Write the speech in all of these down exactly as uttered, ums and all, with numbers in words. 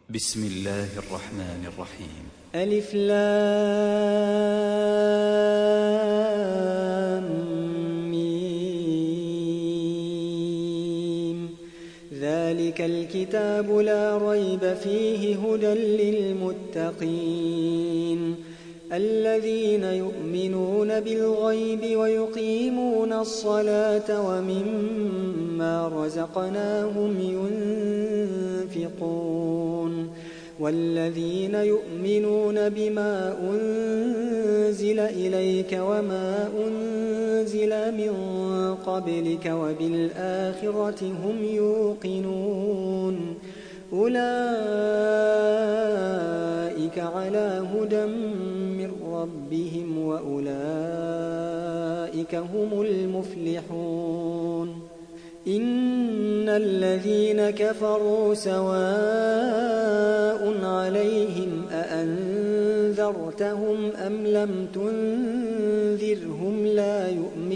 بسم الله الرحمن الرحيم. ألف لام ميم. ذلك الكتاب لا ريب فيه هدى للمتقين الذين يؤمنون بالغيب ويقيمون الصلاة ومما رزقناهم ينفقون والذين يؤمنون بما أنزل إليك وما أنزل من قبلك وبالآخرة هم يوقنون أولئك على هدى من ربهم وأولئك هم المفلحون. إن الذين كفروا سواء عليهم أأنذرتهم أم لم تنذرهم لا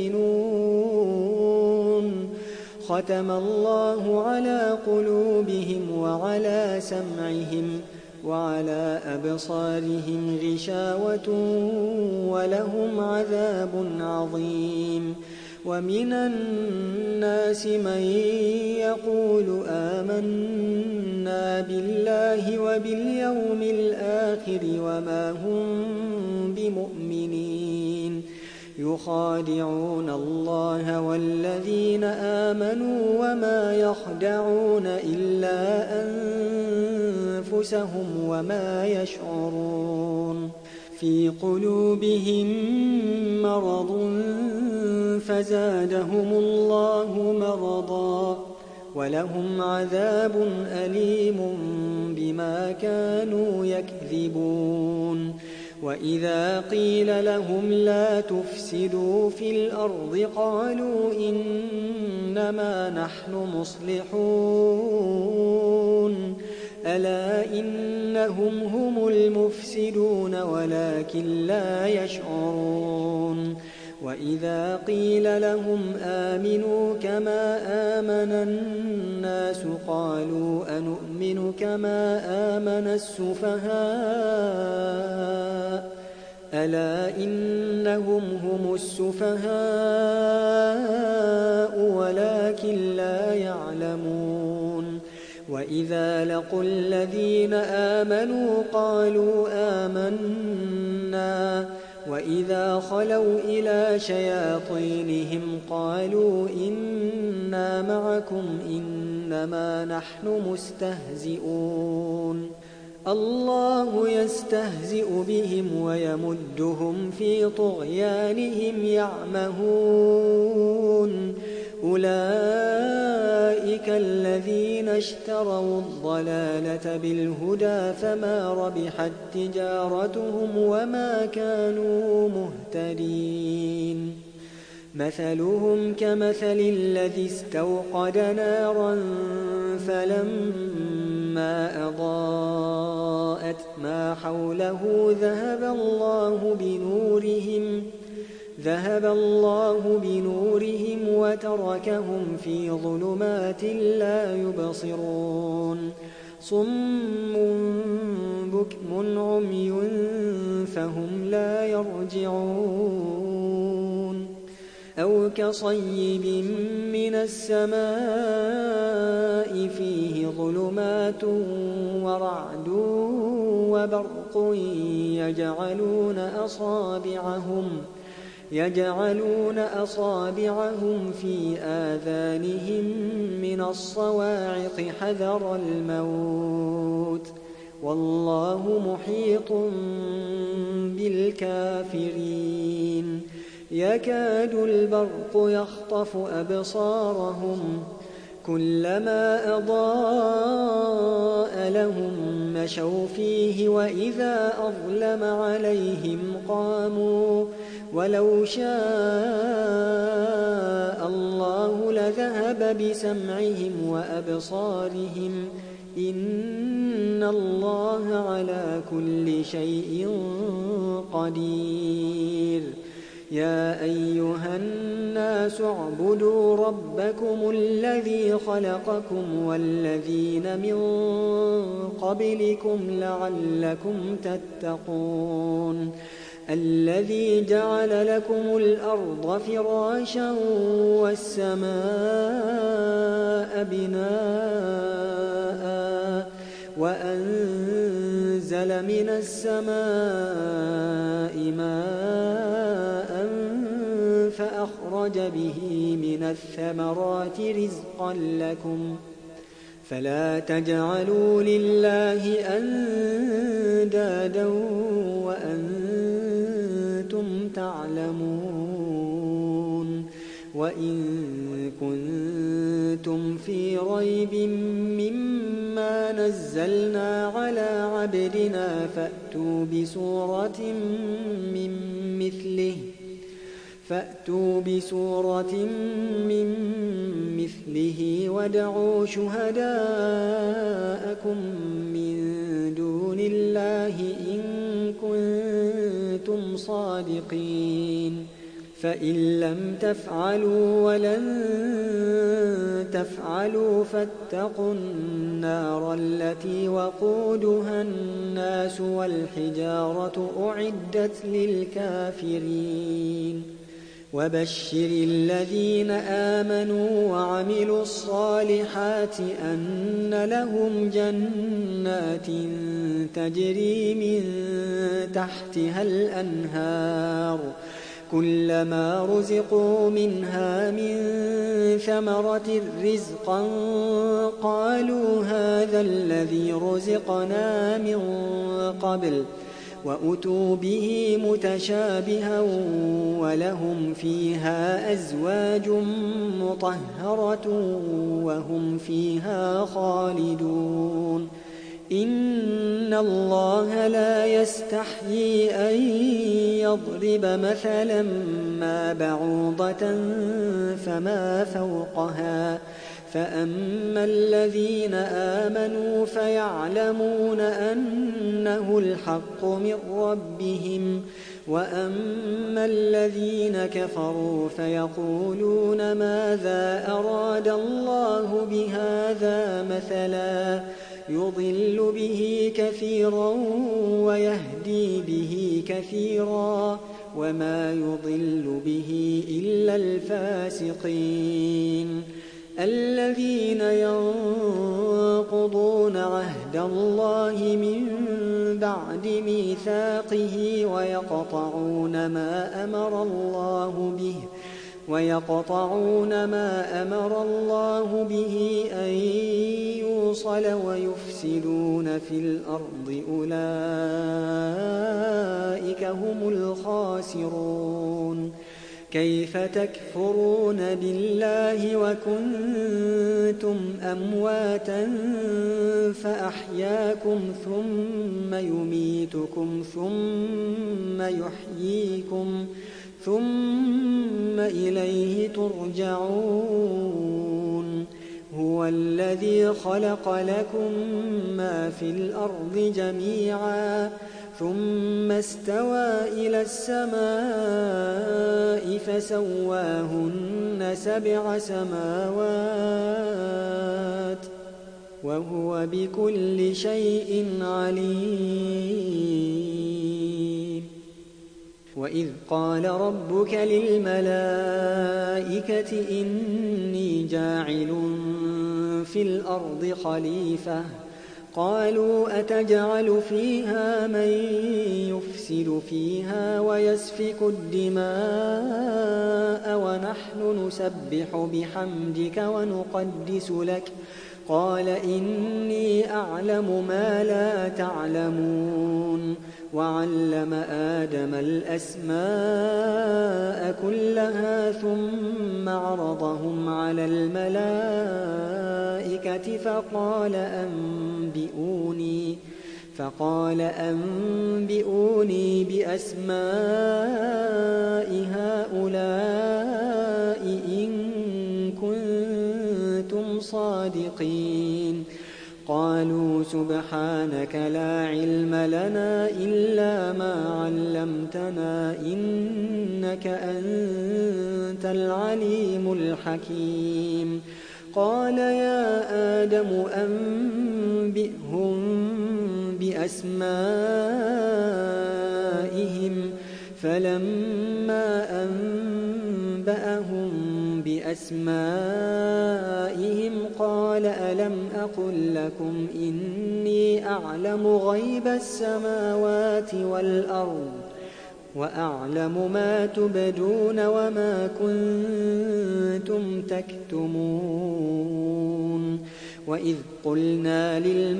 يؤمنون. ختم الله على قلوبهم وعلى سمعهم وعلى أبصارهم غشاوة ولهم عذاب عظيم. ومن الناس من يقول آمنا بالله وباليوم الآخر وما هم بمؤمنين يخادعون الله والذين آمنوا وما يخدعون إلا أنفسهم وما يشعرون. في قلوبهم مرض فزادهم الله مرضا ولهم عذاب أليم بما كانوا يكذبون. وإذا قيل لهم لا تفسدوا في الأرض قالوا إنما نحن مصلحون ألا إنهم هم المفسدون ولكن لا يشعرون. وإذا قيل لهم آمنوا كما آمن الناس قالوا أنؤمن كما آمن السفهاء ألا إنهم هم السفهاء ولكن لا يعلمون. وإذا لقوا الذين آمنوا قالوا آمنا وإذا خلوا إلى شياطينهم قالوا إنا معكم إنما نحن مستهزئون. الله يستهزئ بهم ويمدهم في طغيانهم يعمهون. أولئك الذين اشتروا الضلالة بالهدى فما ربحت تجارتهم وما كانوا مهتدين. مثلهم كمثل الذي استوقد نارا فلما أضاءت ما حوله ذهب الله بنورهم ذهب الله بنورهم وتركهم في ظلمات لا يبصرون. صم بكم عمي فهم لا يرجعون. أو كصيب من السماء فيه ظلمات ورعد وبرق يجعلون أصابعهم يجعلون أصابعهم في آذانهم من الصواعق حذر الموت والله محيط بالكافرين. يكاد البرق يخطف أبصارهم كلما أضاء لهم مشوا فيه وإذا أظلم عليهم قاموا ولو شاء الله لذهب بسمعهم وأبصارهم إن الله على كل شيء قدير. يا أيها الناس اعبدوا ربكم الذي خلقكم والذين من قبلكم لعلكم تتقون الذي جعل لكم الأرض فراشا والسماء بناء وأنزل من السماء ماء فأخرج به من الثمرات رزقا لكم فلا تجعلوا لله أندادا وأنتم تعلمون وإن كنتم في ريب مما نزلنا على عبدنا فأتوا بسورة من مثله فأتوا بسورة من مثله وادعوا شهداءكم من دون الله إن كنتم صادقين فإن لم تفعلوا ولن تفعلوا فاتقوا النار التي وقودها الناس والحجارة أعدت للكافرين وبشر الذين آمنوا وعملوا الصالحات أن لهم جنات تجري من تحتها الأنهار كلما رزقوا منها من ثمرة رزقا قالوا هذا الذي رزقنا من قبل وأتوا به متشابها ولهم فيها أزواج مطهرة وهم فيها خالدون إن الله لا يستحيي أن يضرب مثلا ما بعوضة فما فوقها فأما الذين آمنوا فيعلمون أنه الحق من ربهم وأما الذين كفروا فيقولون ماذا أراد الله بهذا مثلا يضل به كثيرا ويهدي به كثيرا وما يضل به إلا الفاسقين الذين ينقضون عهد الله من بعد ميثاقه ويقطعون ما أمر الله به ويقطعون ما أمر الله به أن يوصل ويفسدون في الأرض أولئك هم الخاسرون كيف تكفرون بالله وكنتم أمواتا فأحياكم ثم يميتكم ثم يحييكم ثم إليه ترجعون هو الذي خلق لكم ما في الأرض جميعا ثم استوى إلى السماء فسواهن سبع سماوات وهو بكل شيء عليم وإذ قال ربك للملائكة إني جاعل في الأرض خليفة قالوا أتجعل فيها من يفسد فيها ويسفك الدماء ونحن نسبح بحمدك ونقدس لك قال إني أعلم ما لا تعلمون وعلم آدم الأسماء كلها ثم عرضهم على الملائكة فقال أنبئوني فقال أنبئوني بأسماء هؤلاء إن كنتم صادقين قال قالوا سبحانك لا علم لنا إلا ما علمتنا إنك أنت العليم الحكيم قال يا آدم أنبئهم بأسمائهم فلما أنبأهم بأسمائهم قال ألم أقل لكم إني أعلم غيب السماوات والأرض وأعلم ما تبدون وما كنتم تكتمون وإذ قلنا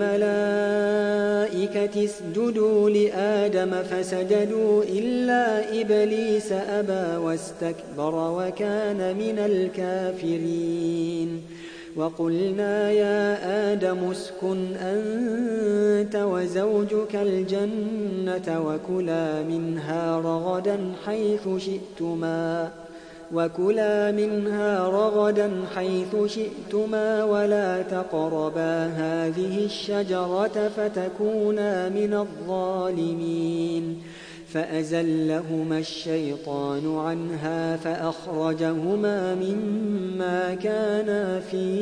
للملائكة اسجدوا لآدم فسجدوا إلا إبليس أبى واستكبر وكان من الكافرين وقلنا يا آدم اسكن أنت وزوجك الجنة وكلا منها رغدا حيث شئتما وكلا منها رغدا حيث شئتما ولا تقربا هذه الشجرة فتكونا من الظالمين فأزلهما الشيطان عنها فأخرجهما مما كانا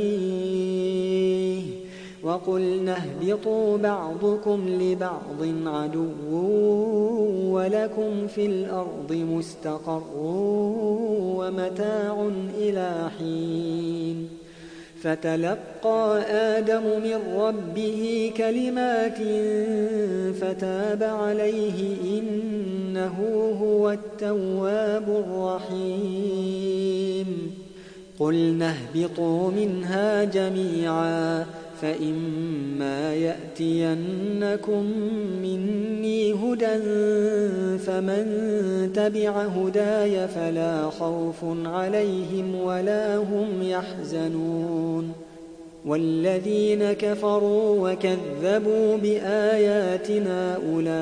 فيه وقلنا اهبطوا بعضكم لبعض عدو ولكم في الأرض مستقر ومتاع إلى حين فتلقى آدم من ربه كلمات فتاب عليه إنه هو التواب الرحيم قلنا اهبطوا منها جميعا فإما يأتينكم مني هدى فمن تبع هداي فلا خوف عليهم ولا هم يحزنون والذين كفروا وكذبوا بآياتنا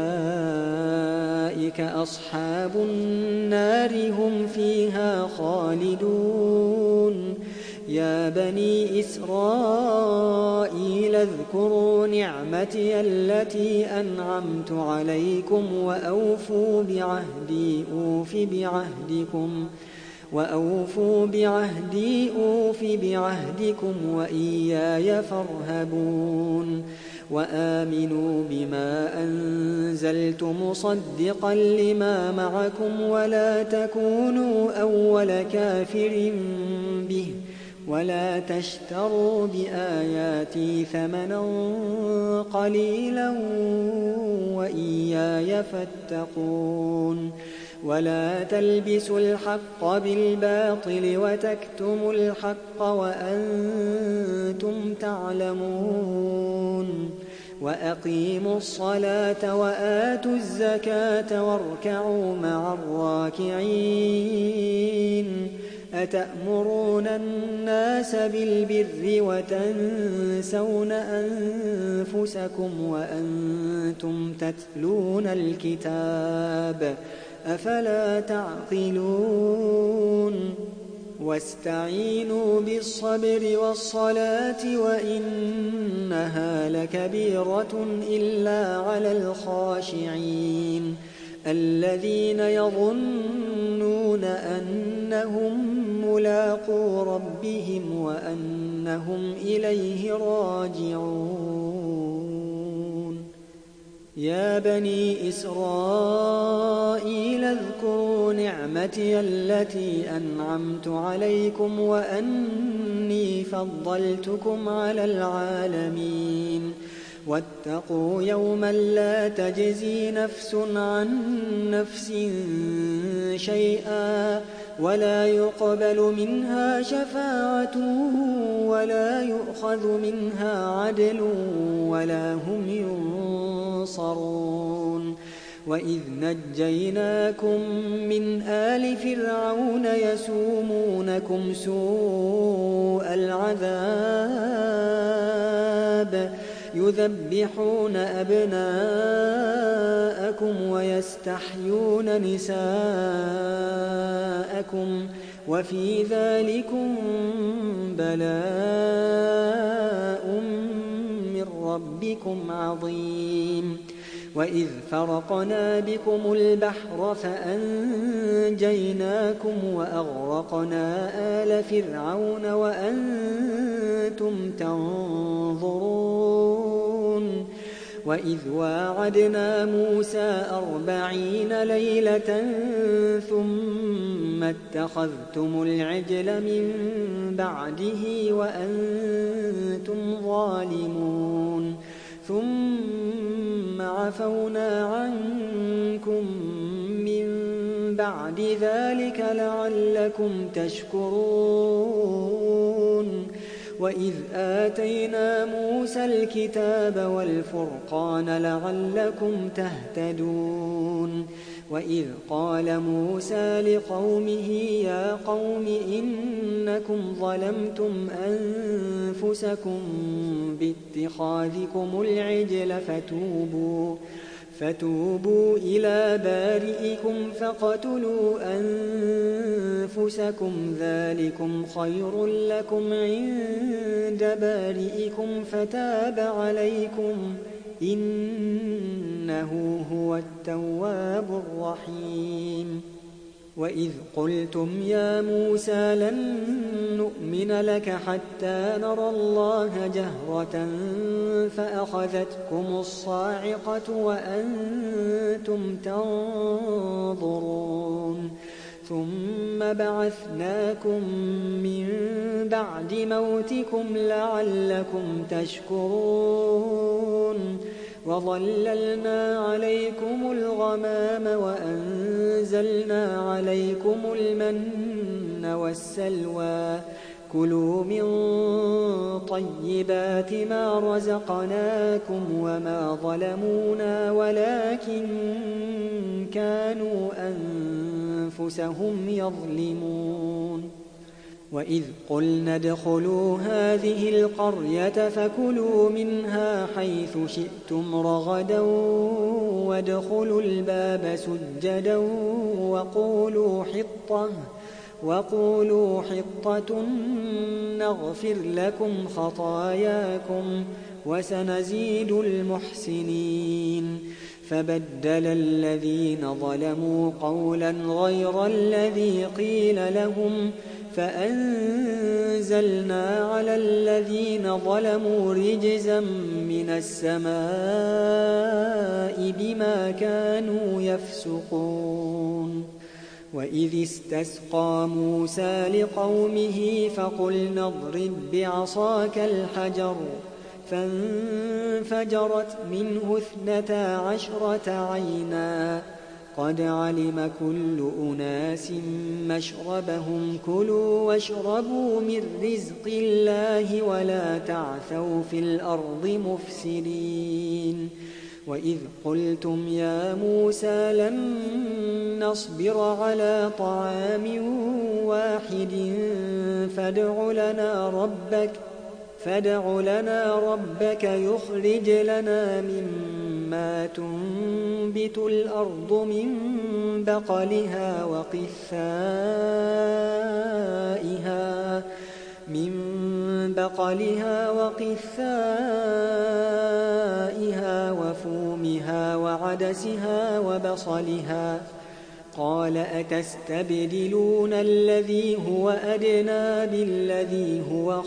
أولئك أصحاب النار هم فيها خالدون يا بني إسرائيل اذكروا نعمتي التي أنعمت عليكم وأوفوا بعهدي أوف بعهدكم وأوفوا بعهدي أوف بعهدكم وإياي فارهبون وآمنوا بما أنزلت مصدقا لما معكم ولا تكونوا أول كافر به ولا تشتروا بآياتي ثمنا قليلا وإياي فاتقون ولا تلبسوا الحق بالباطل وتكتموا الحق وأنتم تعلمون وأقيموا الصلاة وآتوا الزكاة واركعوا مع الراكعين أتأمرون الناس بالبر وتنسون أنفسكم وأنتم تتلون الكتاب أفلا تعقلون واستعينوا بالصبر والصلاة وإنها لكبيرة إلا على الخاشعين الذين يظنون أنهم ملاقو ربهم وأنهم إليه راجعون يا بني إسرائيل اذكروا نعمتي التي أنعمت عليكم وأني فضلتكم على العالمين واتقوا يوما لا تجزي نفس عن نفس شيئا ولا يقبل منها شفاعة ولا يؤخذ منها عدل ولا هم ينصرون وإذ نجيناكم من آل فرعون يسومونكم سوء العذاب يذبحون أبناءكم ويستحيون نساءكم وفي ذلكم بلاء من ربكم عظيم. وإذ فرقنا بكم البحر فأنجيناكم وأغرقنا آل فرعون وأنتم تنظرون. وإذ واعدنا موسى أربعين ليلة ثم اتخذتم العجل من بعده وأنتم ظالمون ثم عفونا عنكم من بعد ذلك لعلكم تشكرون. وإذ آتينا موسى الكتاب والفرقان لعلكم تهتدون. وإذ قال موسى لقومه يا قوم إنكم ظلمتم أنفسكم باتخاذكم العجل فتوبوا فتوبوا إلى بارئكم فاقتلوا أنفسكم ذلكم خير لكم عند بارئكم فتاب عليكم إنه هو التواب الرحيم. وإذ قلتم يا موسى لن نؤمن لك حتى نرى الله جهرة فأخذتكم الصاعقة وأنتم تنظرون ثم بعثناكم من بعد موتكم لعلكم تشكرون. وظللنا عليكم الغمام وأنزلنا عليكم المن والسلوى كلوا من طيبات ما رزقناكم وما ظلمونا ولكن كانوا أنفسهم يظلمون. وإذ قلنا ادخلوا هذه القرية فكلوا منها حيث شئتم رغدا وادخلوا الباب سجدا وقولوا حطة وقولوا حطة نغفر لكم خطاياكم وسنزيد المحسنين. فبدل الذين ظلموا قولا غير الذي قيل لهم فأنزلنا على الذين ظلموا رجزا من السماء بما كانوا يفسقون. وإذ استسقى موسى لقومه فقلنا اضرب بعصاك الحجر فانفجرت منه اثنتا عشرة عينا قد علم كل أناس مشربهم كلوا واشربوا من رزق الله ولا تعثوا في الأرض مفسدين. وإذ قلتم يا موسى لن نصبر على طعام واحد فادع لنا ربك فادع لنا ربك يخرج لنا مما تنبت الأرض من بقلها وقثائها من بقلها وقثائها وفومها وعدسها وبصلها قال أتستبدلون الذي هو أدنى بالذي هو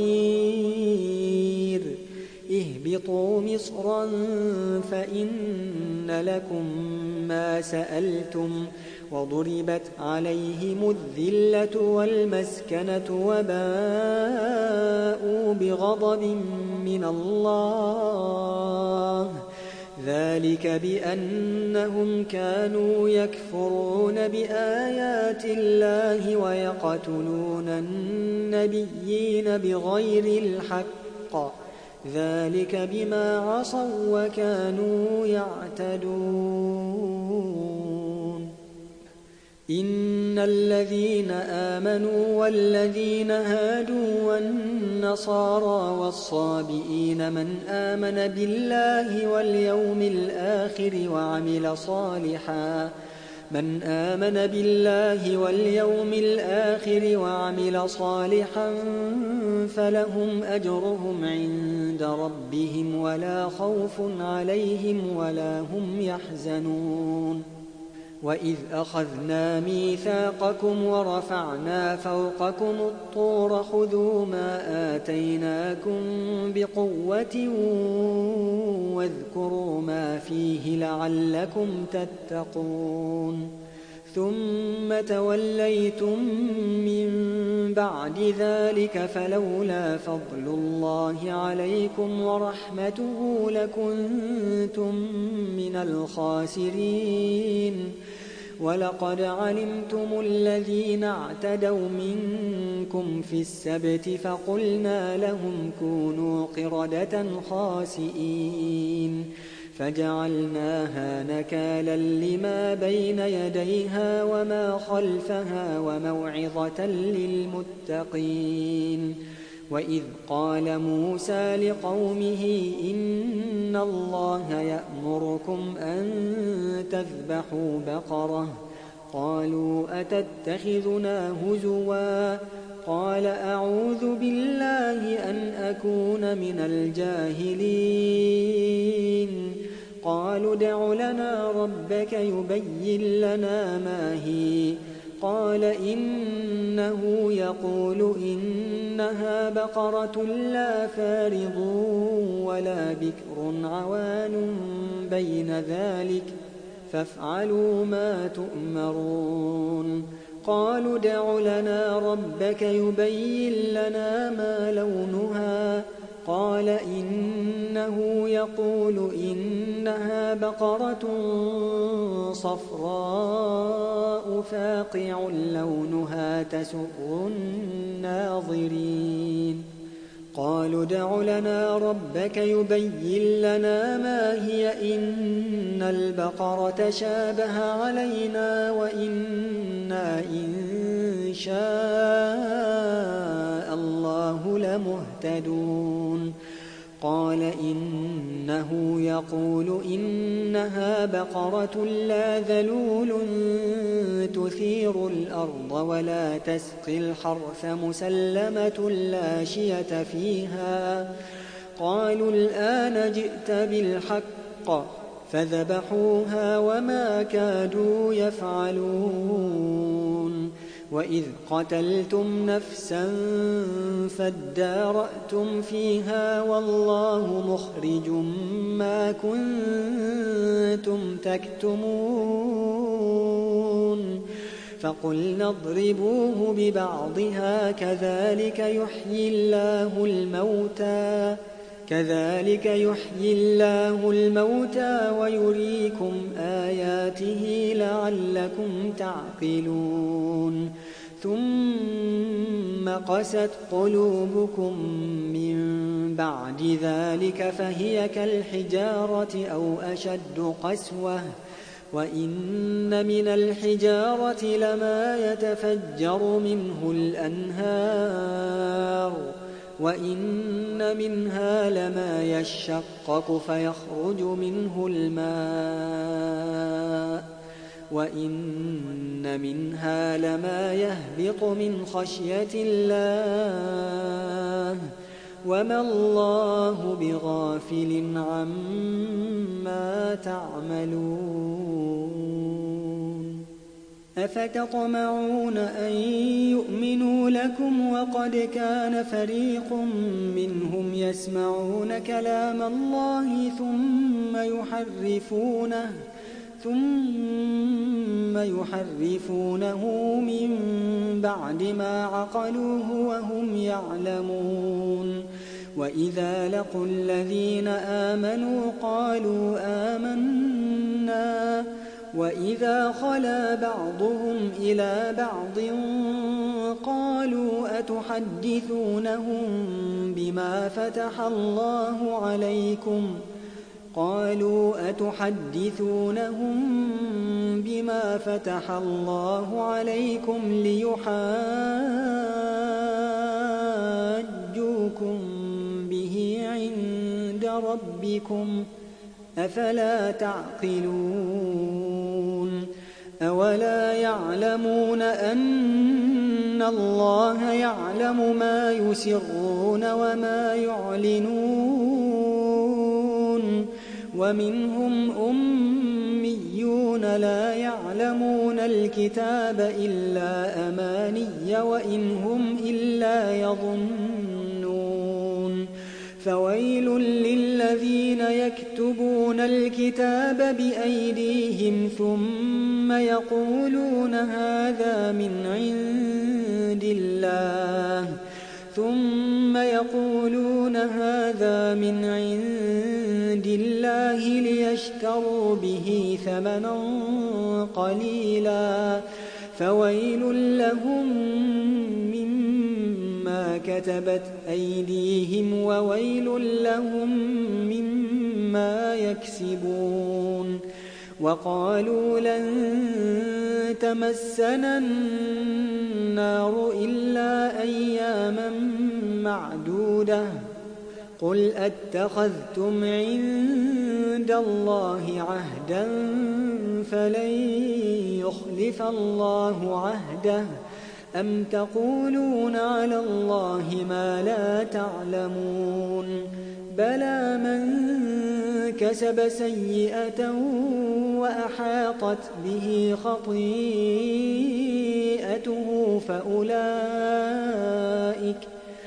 خير اهبطوا مصرا فإن لكم ما سألتم وضربت عليهم الذلة والمسكنة وباءوا بغضب من الله ذلك بأنهم كانوا يكفرون بآيات الله ويقتلون النبيين بغير الحق ذلك بما عصوا وكانوا يعتدون. إن الذين آمنوا والذين هادوا والنصارى والصابئين من آمن بالله واليوم الآخر وعمل صالحا من آمن بالله واليوم الآخر وعمل صالحا فلهم أجرهم عند ربهم ولا خوف عليهم ولا هم يحزنون وإذ أخذنا ميثاقكم ورفعنا فوقكم الطور خذوا ما آتيناكم بقوة واذكروا ما فيه لعلكم تتقون ثم توليتم من بعد ذلك فلولا فضل الله عليكم ورحمته لكنتم من الخاسرين ولقد علمتم الذين اعتدوا منكم في السبت فقلنا لهم كونوا قردة خاسئين فجعلناها نكالا لما بين يديها وما خلفها وموعظة للمتقين وإذ قال موسى لقومه إن الله يأمركم أن تذبحوا بقرة قالوا أتتخذنا هزوا قال أعوذ بالله أن أكون من الجاهلين قالوا ادع لنا ربك يبين لنا ما هي قال إنه يقول إنها بقرة لا فارض ولا بكر عوان بين ذلك فافعلوا ما تؤمرون قالوا ادع لنا ربك يبين لنا ما لونها قال إنه يقول إنها بقرة صفراء فاقع لونها تسر الناظرين قالوا ادع لنا ربك يبين لنا ما هي إن البقرة شابه علينا وإنا إن شاء الله لمهتدون قال إنه يقول إنها بقرة لا ذلول تثير الأرض ولا تسقي الحرث مسلمة لا شية فيها قالوا الآن جئت بالحق فذبحوها وما كادوا يفعلون وإذ قتلتم نفسا فادارأتم فيها والله مخرج ما كنتم تكتمون فقلنا اضربوه ببعضها كذلك يحيي الله الموتى كذلك يحيي الله الموتى ويريكم آياته لعلكم تعقلون ثم قست قلوبكم من بعد ذلك فهي كالحجارة أو أشد قسوة وإن من الحجارة لما يتفجر منه الأنهار وإن منها لما يشقق فيخرج منه الماء وإن منها لما يهبط من خشية الله وما الله بغافل عما تعملون أفتطمعون أن يؤمنوا لكم وقد كان فريق منهم يسمعون كلام الله ثم يحرفونه ثم يحرفونه من بعد ما عقلوه وهم يعلمون وإذا لقوا الذين آمنوا قالوا آمنا وإذا خلا بعضهم إلى بعض قالوا أتحدثونهم بما فتح الله عليكم قالوا أتحدثونهم بما فتح الله عليكم ليحاجوكم به عند ربكم أفلا تعقلون أولا يعلمون أن الله يعلم ما يسرون وما يعلنون ومنهم أميون لا يعلمون الكتاب إلا أماني وإن هم إلا يظنون فويل للذين يكتبون الكتاب بأيديهم ثم يقولون هذا من عند الله ثم يقولون هذا من عند الله ليشتروا به ثمنا قليلا فويل لهم مما كتبت أيديهم وويل لهم مما يكسبون وقالوا لن تمسنا النار إلا أياما معدودة قل أتخذتم عند الله عهدا فلن يخلف الله عهده أم تقولون على الله ما لا تعلمون بلى من كسب سيئة وأحاطت به خطيئته فأولئك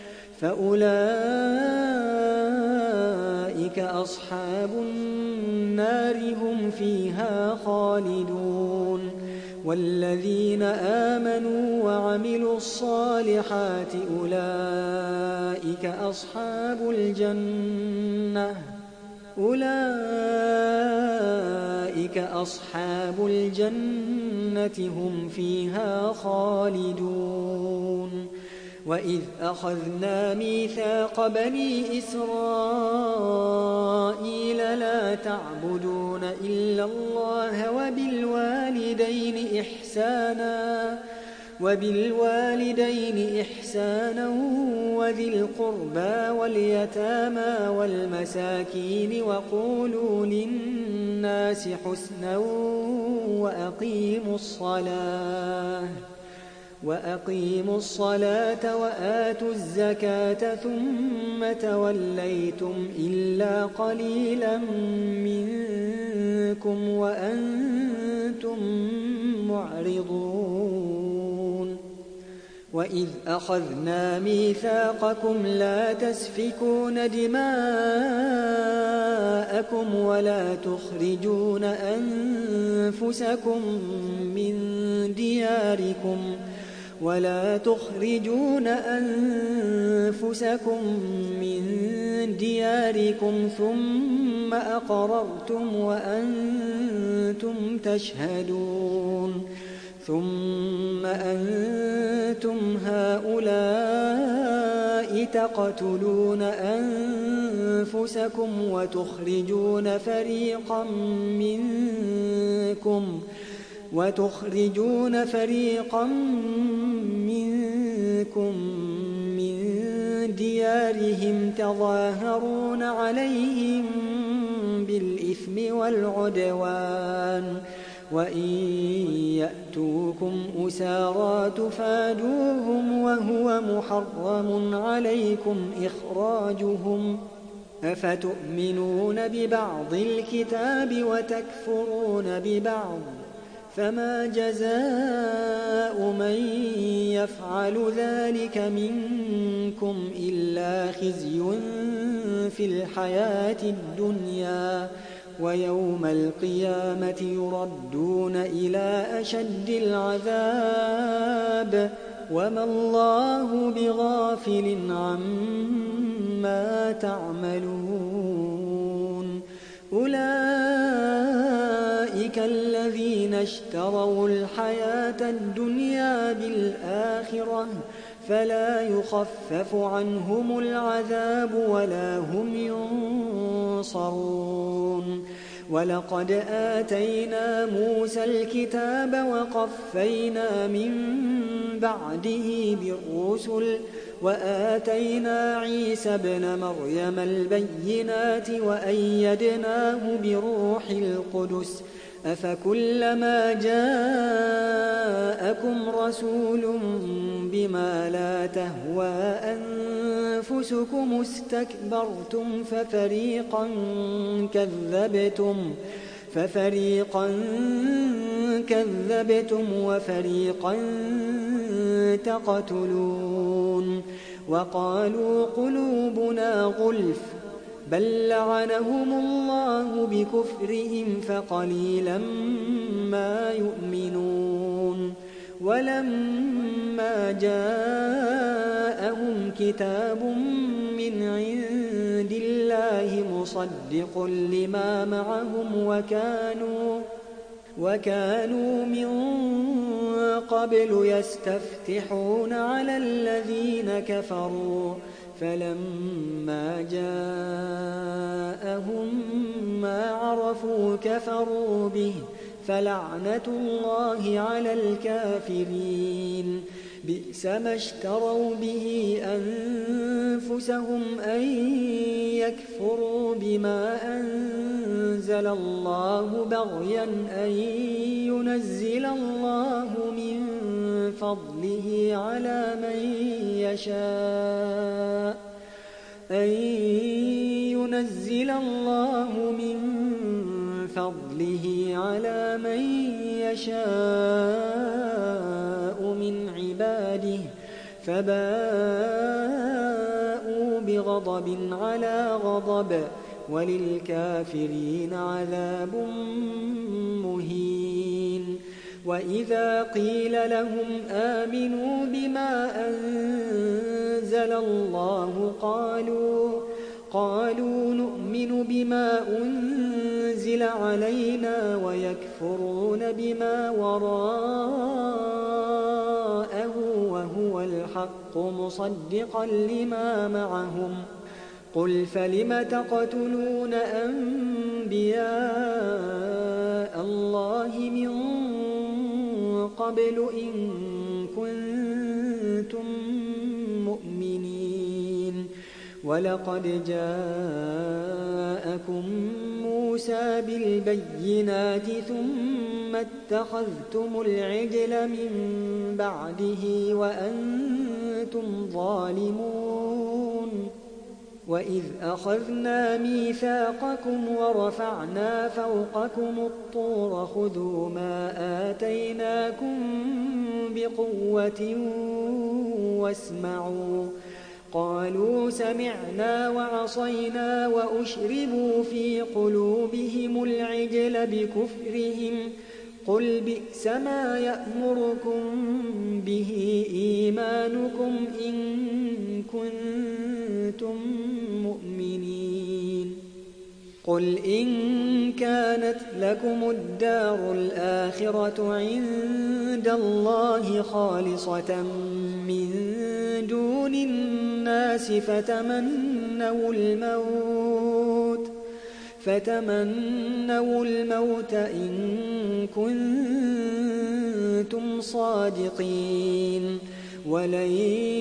فأولئك أصحاب النار هم فيها خالدون والذين آمنوا وعملوا الصالحات أولئك أصحاب الجنة أولئك أصحاب الجنة هم فيها خالدون وإذ أخذنا ميثاق بني إسرائيل لا تعبدون إلا الله وبالوالدين إحسانا وبالوالدين إحسانا وذي القربى واليتامى والمساكين وقولوا للناس حسنا وأقيموا الصلاة وأقيموا الصلاة وآتوا الزكاة ثم توليتم إلا قليلا منكم وأنتم معرضون وإذ أخذنا ميثاقكم لا تسفكون دماءكم ولا تخرجون أنفسكم من دياركم ولا تخرجون أنفسكم من دياركم ثم أقررتم وأنتم تشهدون ثم أنتم هؤلاء تقتلون أنفسكم وتخرجون فريقا منكم وتخرجون فريقا منكم من ديارهم تظاهرون عليهم بالإثم والعدوان وإن يأتوكم أسارى تفادوهم وهو محرم عليكم إخراجهم أفتؤمنون ببعض الكتاب وتكفرون ببعض فما جزاء من يفعل ذلك منكم إلا خزي في الحياة الدنيا ويوم القيامة يردون إلى أشد العذاب وما الله بغافل عما تعملون أولئك الذين اشتروا الحياة الدنيا بالآخرة فلا يخفف عنهم العذاب ولا هم ينصرون ولقد آتينا موسى الكتاب وقفينا من بعده بالرسل وآتينا عيسى ابن مريم البينات وأيدناه بروح القدس أفكلما جاءكم رسول بما لا تهوى أنفسكم استكبرتم ففريقا كذبتم ففريقا كذبتم وفريقا تقتلون وقالوا قلوبنا غلف بل لعنهم الله بكفرهم فقليلا ما يؤمنون ولما جاءهم كتاب من عند الله مصدق لما معهم وكانوا وكانوا من قبل يستفتحون على الذين كفروا فلما جاءهم ما عرفوا كفروا به فلعنة الله على الكافرين بئس ما اشتروا به أنفسهم أن يكفروا بما أنزل الله بغيا أن ينزل الله من فضله على من يشاء أن ينزل الله من فضله على من يشاء من عباده فباءوا بغضب على غضب وللكافرين عذاب مهين وإذا قيل لهم آمنوا بما أنزل الله قالوا قالوا نؤمن بما أنزل علينا ويكفرون بما وراءه وهو الحق مصدقا لما معهم قل فلم تقتلون أنبياء الله من قبل إن كنتم مؤمنين ولقد جاءكم موسى بالبينات ثم اتخذتم العجل من بعده وأنتم ظالمون وإذ أخذنا ميثاقكم ورفعنا فوقكم الطور خذوا ما آتيناكم بقوة واسمعوا قالوا سمعنا وعصينا وأشربوا في قلوبهم العجل بكفرهم قل بئس ما يأمركم به إيمانكم إن كنتم مؤمنين قل إن كانت لكم الدار الآخرة عند الله خالصة من دون الناس فتمنوا الموت فتمنوا الموت إن كنتم صادقين ولن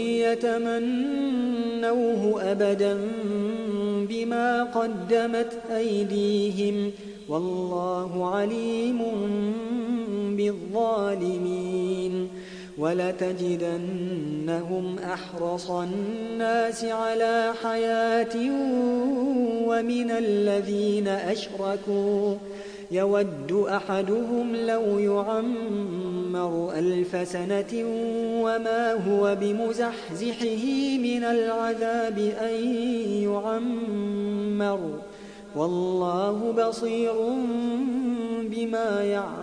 يتمنوه أبدا بما قدمت أيديهم والله عليم بالظالمين ولتجدنهم أحرص الناس على حياة ومن الذين أشركوا يود أحدهم لو يعمر ألف سنة وما هو بمزحزحه من العذاب أن يعمر والله بصير بما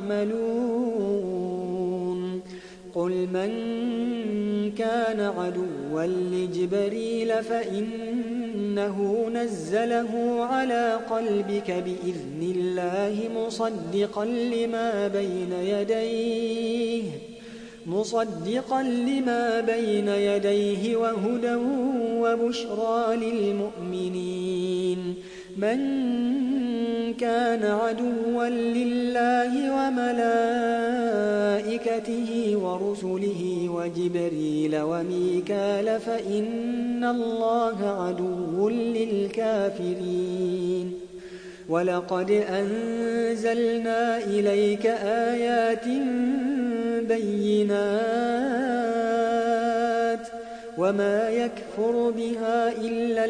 يعملون قل من كان عدوا لجبريل فإنه نزله على قلبك بإذن الله مصدقا لما بين يديه مصدقا لما بين يديه وهدى وبشرى للمؤمنين من كان عدوا لله وملائكته ورسله وجبريل وميكال فإن الله عدو للكافرين ولقد أنزلنا إليك آيات بينات وما يكفر بها إلا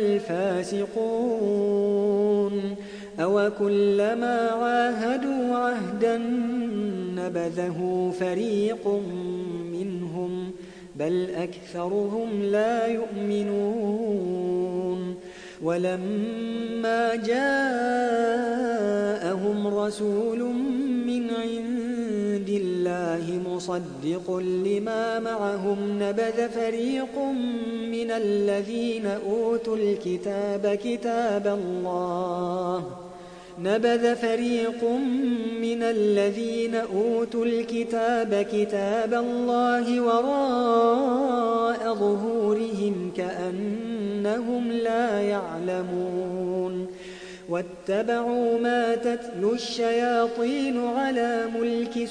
الفاسقون أو كلما عاهدوا عهدا نبذه فريق منهم بل أكثرهم لا يؤمنون ولما جاءهم رسول من عند الله مصدق لما معهم نبذ فريق من الذين أوتوا الكتاب كتاب الله نبذ فريق من الذين أوتوا الكتاب كتاب الله وراء ظهورهم كأنهم لا يعلمون واتبعوا ما تتلو الشياطين على ملك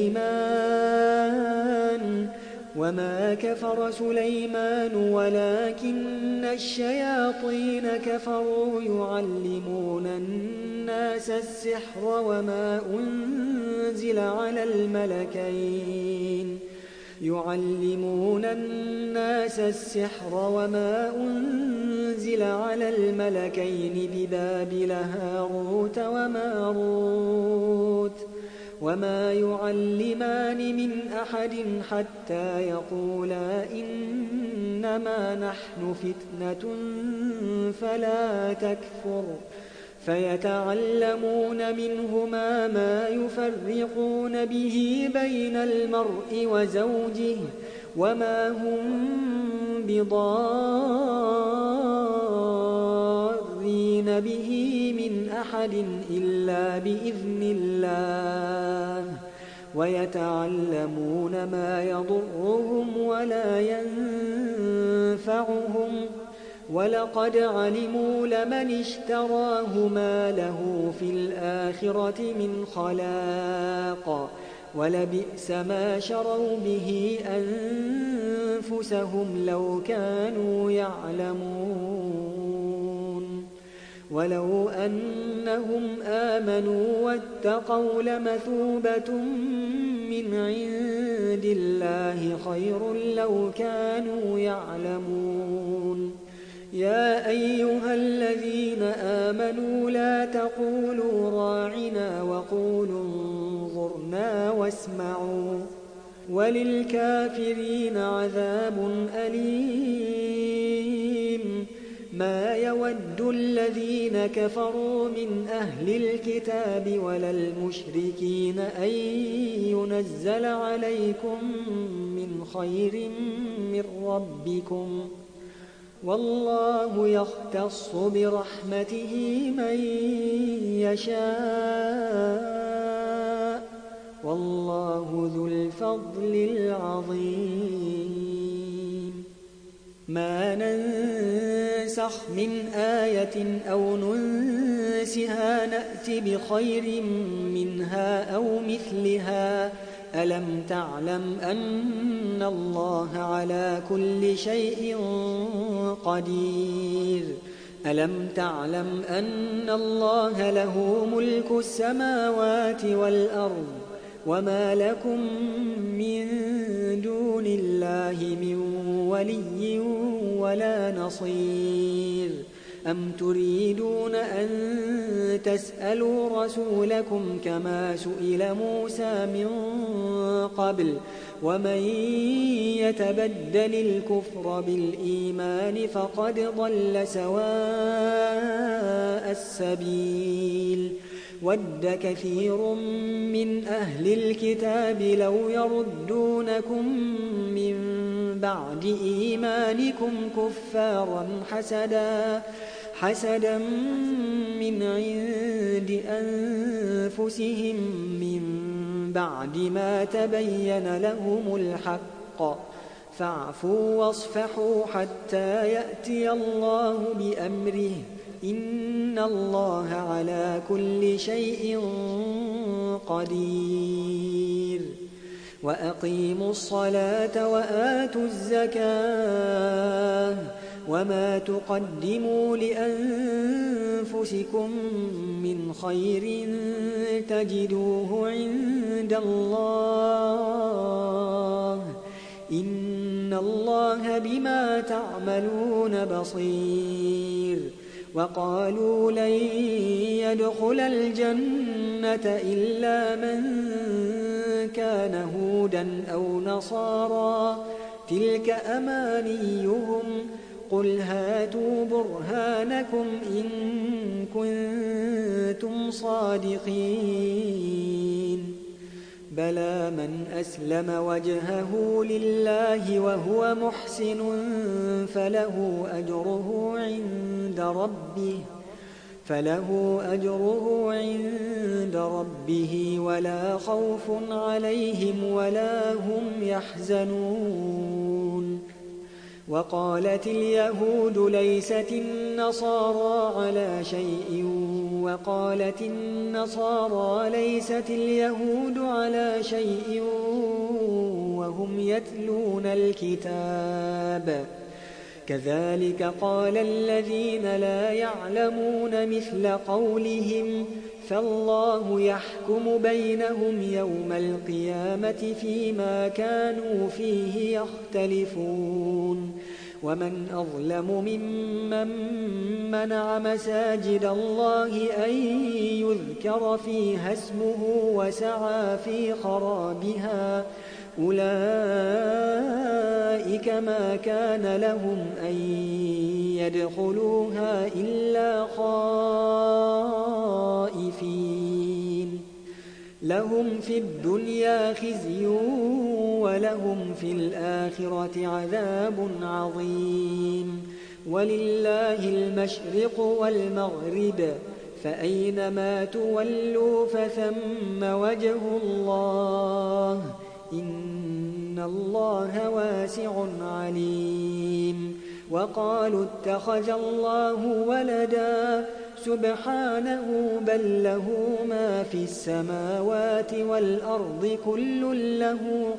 سليمان وما كفر سليمان ولكن الشياطين كفروا يعلمون الناس السحر وما أنزل على الملكين يعلمون الناس السحر وما أنزل على الملكين ببابل هاروت وماروت وما يعلمان من أحد حتى يقولا إنما نحن فتنة فلا تكفر فيتعلمون منهما ما يفرقون به بين المرء وزوجه وما هم بضارين به من أحد إلا بإذن الله ويتعلمون ما يضرهم ولا ينفعهم ولقد علموا لمن اشتراه ما له في الآخرة من خلاق ولبئس ما شروا به أنفسهم لو كانوا يعلمون ولو أنهم آمنوا واتقوا لمثوبة من عند الله خير لو كانوا يعلمون يا أيها الذين آمنوا لا تقولوا راعنا وقولوا انظرنا واسمعوا وللكافرين عذاب أليم ما يود الذين كفروا من أهل الكتاب ولا المشركين أن ينزل عليكم من خير من ربكم والله يختص برحمته من يشاء والله ذو الفضل العظيم ما ننسخ من آية أو ننسها نأت بخير منها أو مثلها ألم تعلم أن الله على كل شيء قدير ألم تعلم أن الله له ملك السماوات والأرض وما لكم من دون الله من ولي ولا نصير أم تريدون أن تسألوا رسولكم كما سئل موسى من قبل ومن يتبدل الكفر بالإيمان فقد ضل سواء السبيل ود كثير من أهل الكتاب لو يردونكم من بعد إيمانكم كفارا حسدا حسدا من عند أنفسهم من بعد ما تبين لهم الحق فاعفوا واصفحوا حتى يأتي الله بأمره إن الله على كل شيء قدير وأقيموا الصلاة وآتوا الزكاة وما تقدموا لأنفسكم من خير تجدوه عند الله إن الله بما تعملون بصير. وقالوا لن يدخل الجنة إلا من كان هودا أو نصارى تلك أمانيهم قل هاتوا برهانكم إن كنتم صادقين. بلى من أسلم وجهه لله وهو محسن فله أجره عند ربه فله أجره عند ربه ولا خوف عليهم ولا هم يحزنون. وقالت اليهود ليست النصارى على شيء وقالت النصارى ليست اليهود على شيء وهم يتلون الكتاب كذلك قال الذين لا يعلمون مثل قولهم فالله يحكم بينهم يوم القيامة فيما كانوا فيه يختلفون. ومن أظلم ممن منع مساجد الله أن يذكر فيها اسمه وسعى في خرابها أولئك ما كان لهم أن يدخلوها إلا خائفين لهم في الدنيا خزي ولهم في الآخرة عذاب عظيم. ولله المشرق والمغرب فأينما تولوا فثم وجه الله إن الله واسع عليم. وقالوا اتخذ الله ولدا سبحانه بل له ما في السماوات والأرض كل له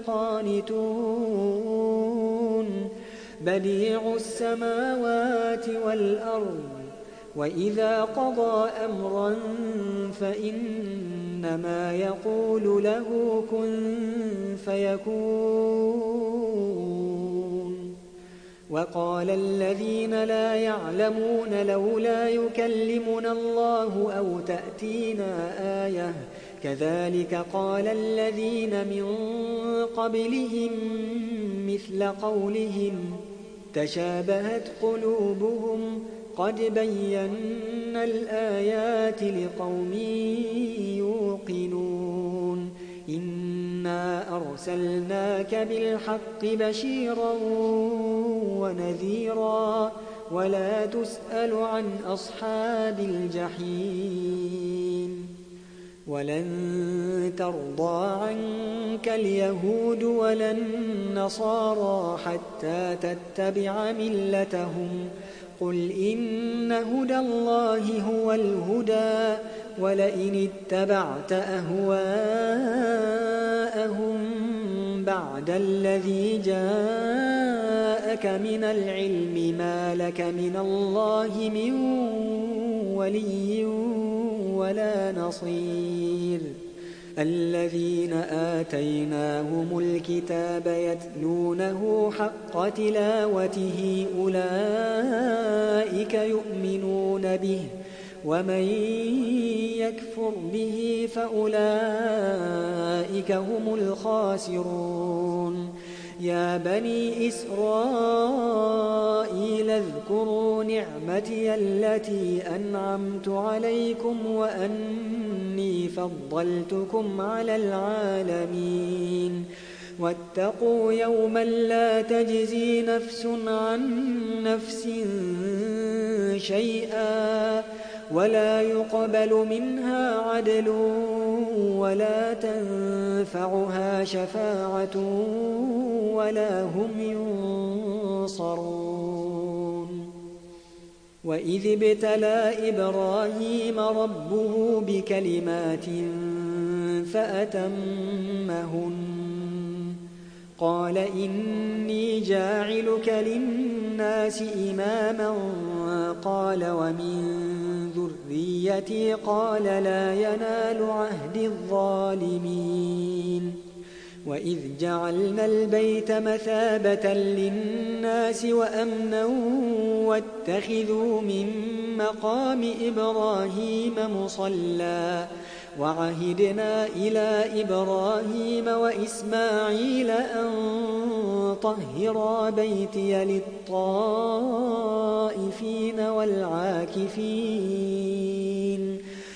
قانتون بديع السماوات والأرض وإذا قضى أمرا فإنما يقول له كن فيكون. وقال الذين لا يعلمون لولا يكلمنا الله أو تأتينا آية كذلك قال الذين من قبلهم مثل قولهم تشابهت قلوبهم قد بينا الآيات لقوم يوقنون. إنا أرسلناك بالحق بشيرا ونذيرا ولا تسأل عن أصحاب الجحيم. ولن ترضى عنك اليهود ولا النصارى حتى تتبع ملتهم قل إن هدى الله هو الهدى ولئن اتبعت أهواءهم بعد الذي جاءك من العلم ما لك من الله من ولي ولا نصير. الذين آتيناهم الكتاب يتلونه حق تلاوته أولئك يؤمنون به ومن يكفر به فأولئك هم الخاسرون. يا بني إسرائيل اذكروا نعمتي التي أنعمت عليكم وأني فضلتكم على العالمين. واتقوا يوما لا تجزي نفس عن نفس شيئا ولا يقبل منها عدل ولا تنفعها شفاعة ولا هم ينصرون. وإذ ابتلى إبراهيم ربه بكلمات فأتمهن قال إني جاعلك للناس إماما قال ومن ذريتي قال لا ينال عهد الظالمين وإذ جعلنا البيت مثابة للناس وأمنا واتخذوا من مقام إبراهيم مصلى وعهدنا إلى إبراهيم وإسماعيل أن طهرا بيتي للطائفين والعاكفين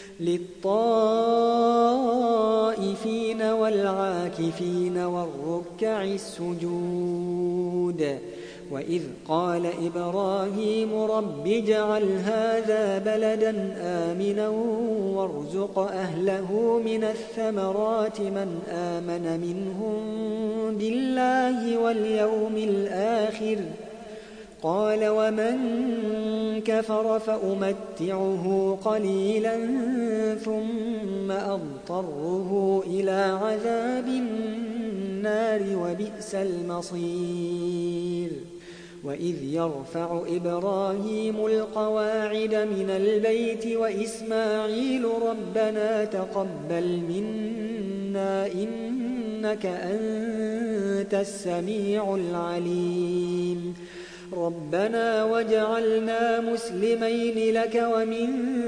للطائفين والعاكفين والركع السجود وإذ قال إبراهيم رب اجعل هذا بلدا آمنا وارزق أهله من الثمرات من آمن منهم بالله واليوم الآخر قال ومن كفر فأمتعه قليلا ثم أضطره إلى عذاب النار وبئس المصير وإذ يرفع إبراهيم القواعد من البيت وإسماعيل ربنا تقبل منا إنك أنت السميع العليم ربنا واجعلنا مسلمين لك ومن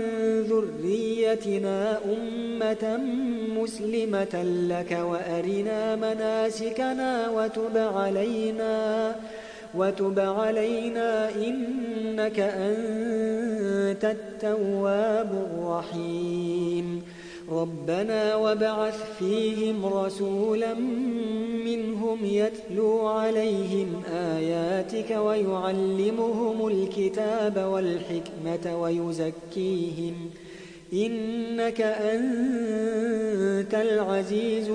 ذريتنا أمة مسلمة لك وأرنا مناسكنا وتب علينا وتب علينا إنك أنت التواب الرحيم ربنا وابعث فيهم رسولا منهم يتلو عليهم آياتك ويعلمهم الكتاب والحكمة ويزكيهم إنك أنت العزيز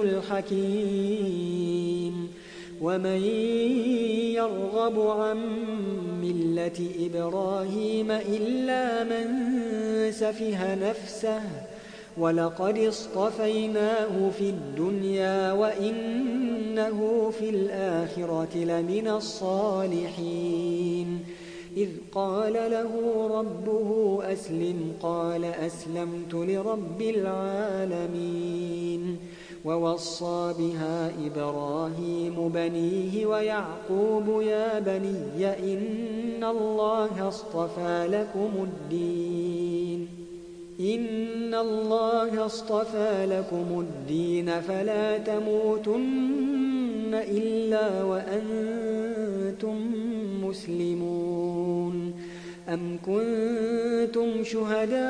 الحكيم ومن يرغب عن ملة إبراهيم إلا من سفه نفسه ولقد اصطفيناه في الدنيا وإنه في الآخرة لمن الصالحين إذ قال له ربه أسلم قال أسلمت لرب العالمين ووصى بها إبراهيم بنيه ويعقوب يا بني إن الله اصطفى لكم الدين إن الله اصطفى لكم الدين فلا تموتن إلا وأنتم مسلمون أم كنتم شهداء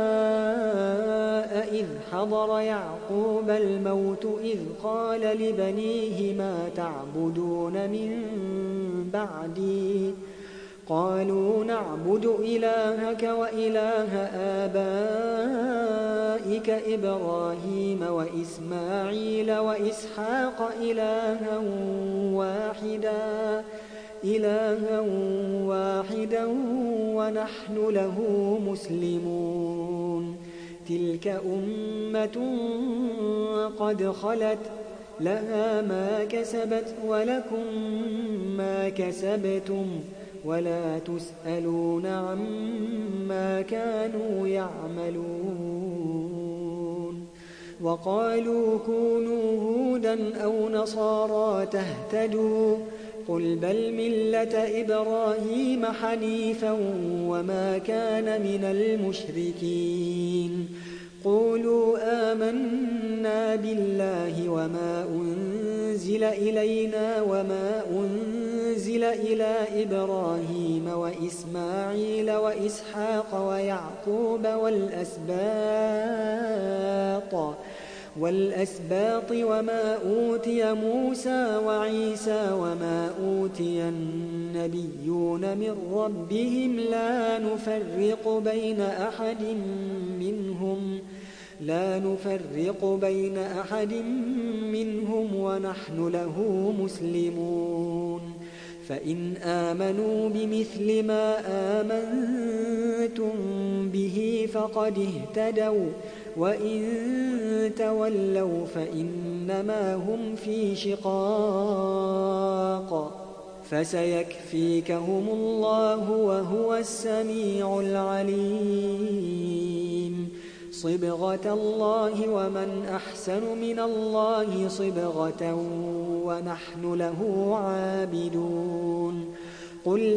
إذ حضر يعقوب الموت إذ قال لبنيه ما تعبدون من بعدي قالوا نعبد إلهك وإله آبائك إبراهيم وإسماعيل وإسحاق إلها واحدا إلها واحدا ونحن له مسلمون تلك أمة قد خلت لها ما كسبت ولكم ما كسبتم ولا تسألون عما كانوا يعملون وقالوا كونوا هودا أو نصارى تهتدوا قل بل ملة إبراهيم حنيفا وما كان من المشركين قولوا آمنا بالله وما أنزل إلينا وما أنزل إلى إبراهيم وإسماعيل وإسحاق ويعقوب والأسباط والأسباط وما أوتي موسى وعيسى وما أوتي النبيون من ربهم لا نفرق بين أحد منهم لا نفرق بين أحد منهم ونحن له مسلمون فإن آمنوا بمثل ما آمنتم به فقد اهتدوا وإن تولوا تولوا فإنما هم في شقاق فسيكفيكهم الله وهو السميع العليم صبغة الله ومن أحسن من الله صبغة ونحن له عابدون قل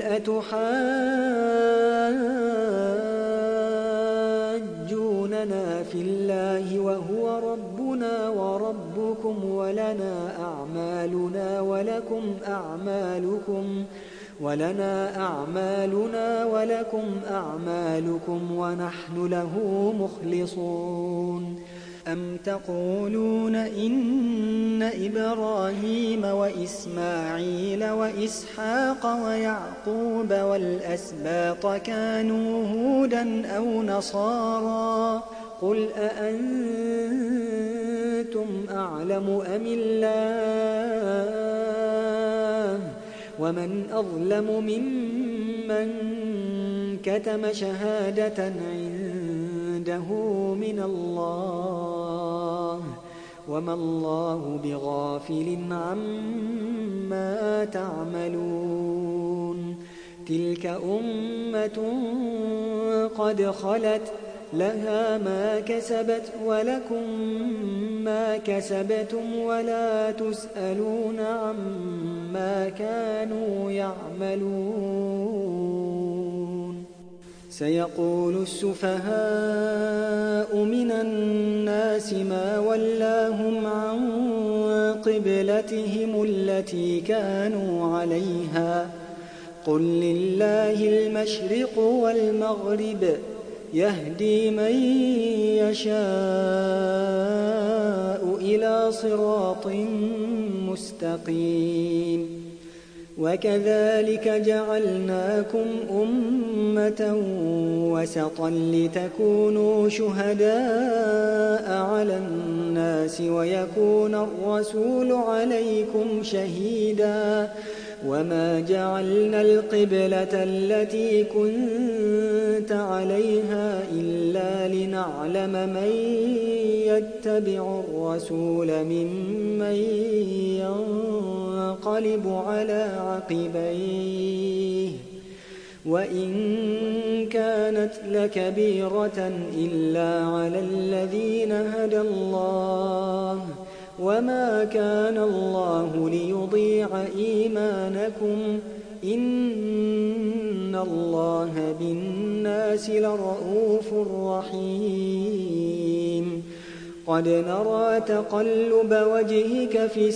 أتحاجوننا في الله وهو ربنا وربكم ولنا أعمالنا ولكم أعمالكم ولنا أعمالنا ولكم أعمالكم ونحن له مخلصون أم تقولون إن إبراهيم وإسماعيل وإسحاق ويعقوب والأسباط كانوا هودا أو نصارى قل أأنتم أعلم أم الله ومن أظلم ممن كتم شهادة عنده من الله وما الله بغافل عما تعملون تلك أمة قد خلت لها ما كسبت ولكم ما كسبتم ولا تسألون عما كانوا يعملون سيقول السفهاء من الناس ما ولاهم عن قبلتهم التي كانوا عليها قل لله المشرق والمغرب يهدي من يشاء إلى صراط مستقيم وكذلك جعلناكم أمة وسطا لتكونوا شهداء على الناس ويكون الرسول عليكم شهيدا وما جعلنا القبلة التي كنت عليها إلا لنعلم من يتبع الرسول ممن ينقلب على عقبيه وإن كانت لكبيرة إلا على الذين هدى الله وما كان الله ليضيع إيمانكم إن الله بالناس لرءوف رحيم قد نرى تقلب وجهك في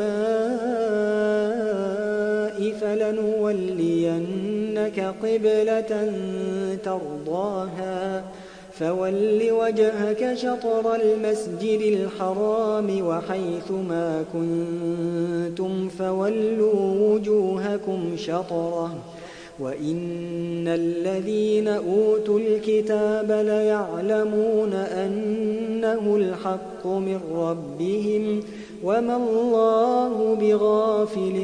السماء فلنولينك قبلة ترضاها فول وجهك شطر المسجد الحرام وحيث ما كنتم فولوا وجوهكم شطره وإن الذين أوتوا الكتاب ليعلمون أنه الحق من ربهم وما الله بغافل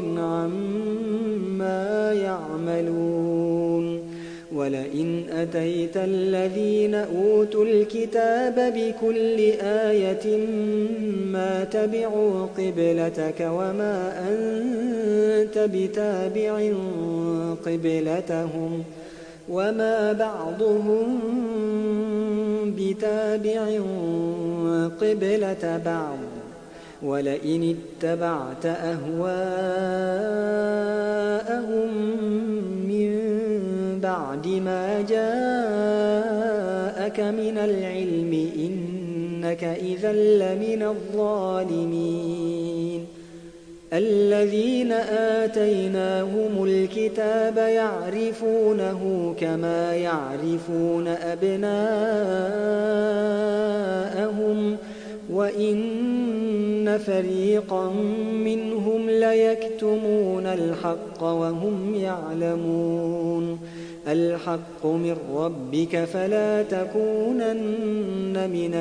عما يعملون ولئن أتيت الذين أوتوا الكتاب بكل آية ما تبعوا قبلتك وما أنت بتابع قبلتهم وما بعضهم بتابع قبلة بعض ولئن اتبعت أهواءهم من بعد ما جاءك من العلم إنك إذا لمن الظالمين الذين آتيناهم الكتاب يعرفونه كما يعرفون أبناءهم وإن فريقا منهم ليكتمون الحق وهم يعلمون الحق من ربك فلا تكونن من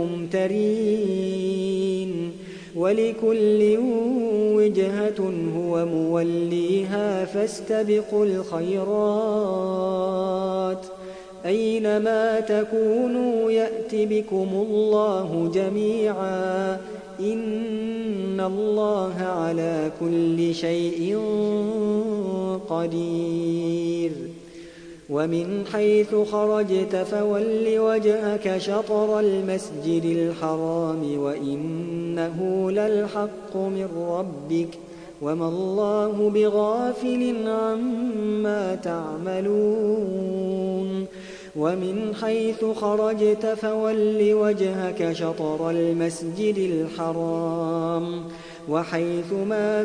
الممترين ولكل وجهة هو موليها فاستبقوا الخيرات أينما تكونوا يأت بكم الله جميعا إن الله على كل شيء قدير ومن حيث خرجت فول وجهك شطر المسجد الحرام وإنه للحق من ربك وما الله بغافل عما تعملون ومن حيث خرجت فول وجهك شطر المسجد الحرام وحيث ما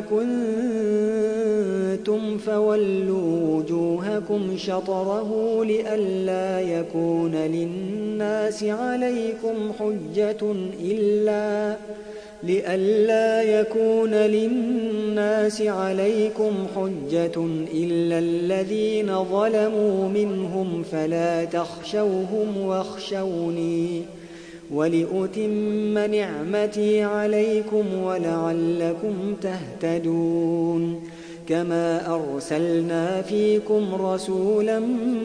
كنتم فولوا وجوهكم شطره لئلا يكون للناس عليكم حجة إلا لئلا يكون للناس عليكم حجة إلا الذين ظلموا منهم فلا تخشوهم واخشوني ولأتم نعمتي عليكم ولعلكم تهتدون كما أرسلنا فيكم رسولا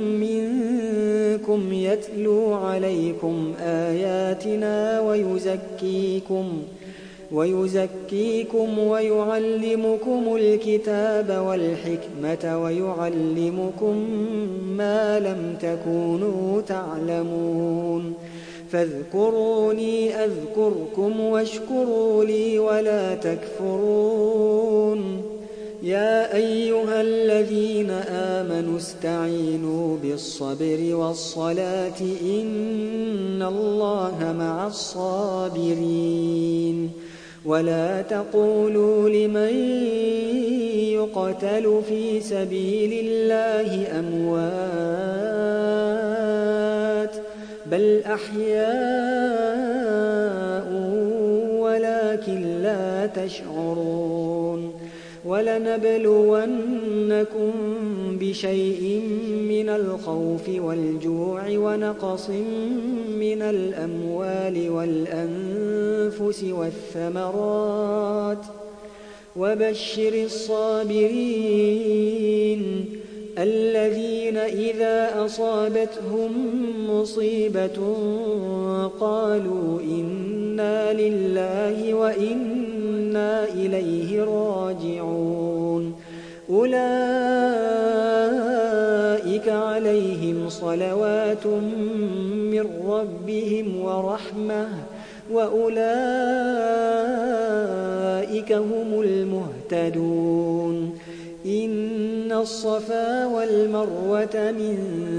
منكم يتلو عليكم آياتنا ويزكيكم ويزكيكم ويعلمكم الكتاب والحكمة ويعلمكم ما لم تكونوا تعلمون فاذكروني أذكركم واشكروا لي ولا تكفرون يا أيها الذين آمنوا استعينوا بالصبر والصلاة إن الله مع الصابرين ولا تقولوا لمن يقتل في سبيل الله أموات بل أحياء ولكن لا تشعرون ولنبلونكم بشيء من الخوف والجوع ونقص من الأموال والأنفس والثمرات وبشر الصابرين الذين إذا أصابتهم مصيبة قالوا إنا لله وإنا إليه راجعون أولئك عليهم صلوات من ربهم ورحمة وأولئك هم المهتدون إن الصفا والمروة من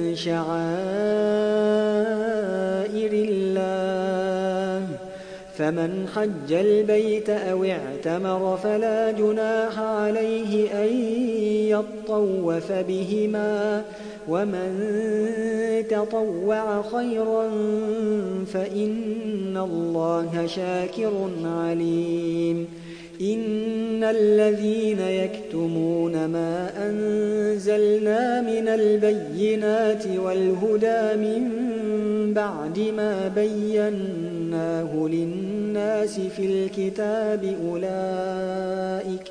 شعائر الله فمن حج البيت أو اعتمر فلا جناح عليه أن يطوف بهما ومن تطوع خيرا فإن الله شاكر عليم إن الذين يكتمون ما أنزلنا من البينات والهدى من بعد ما بيناه للناس في الكتاب أولئك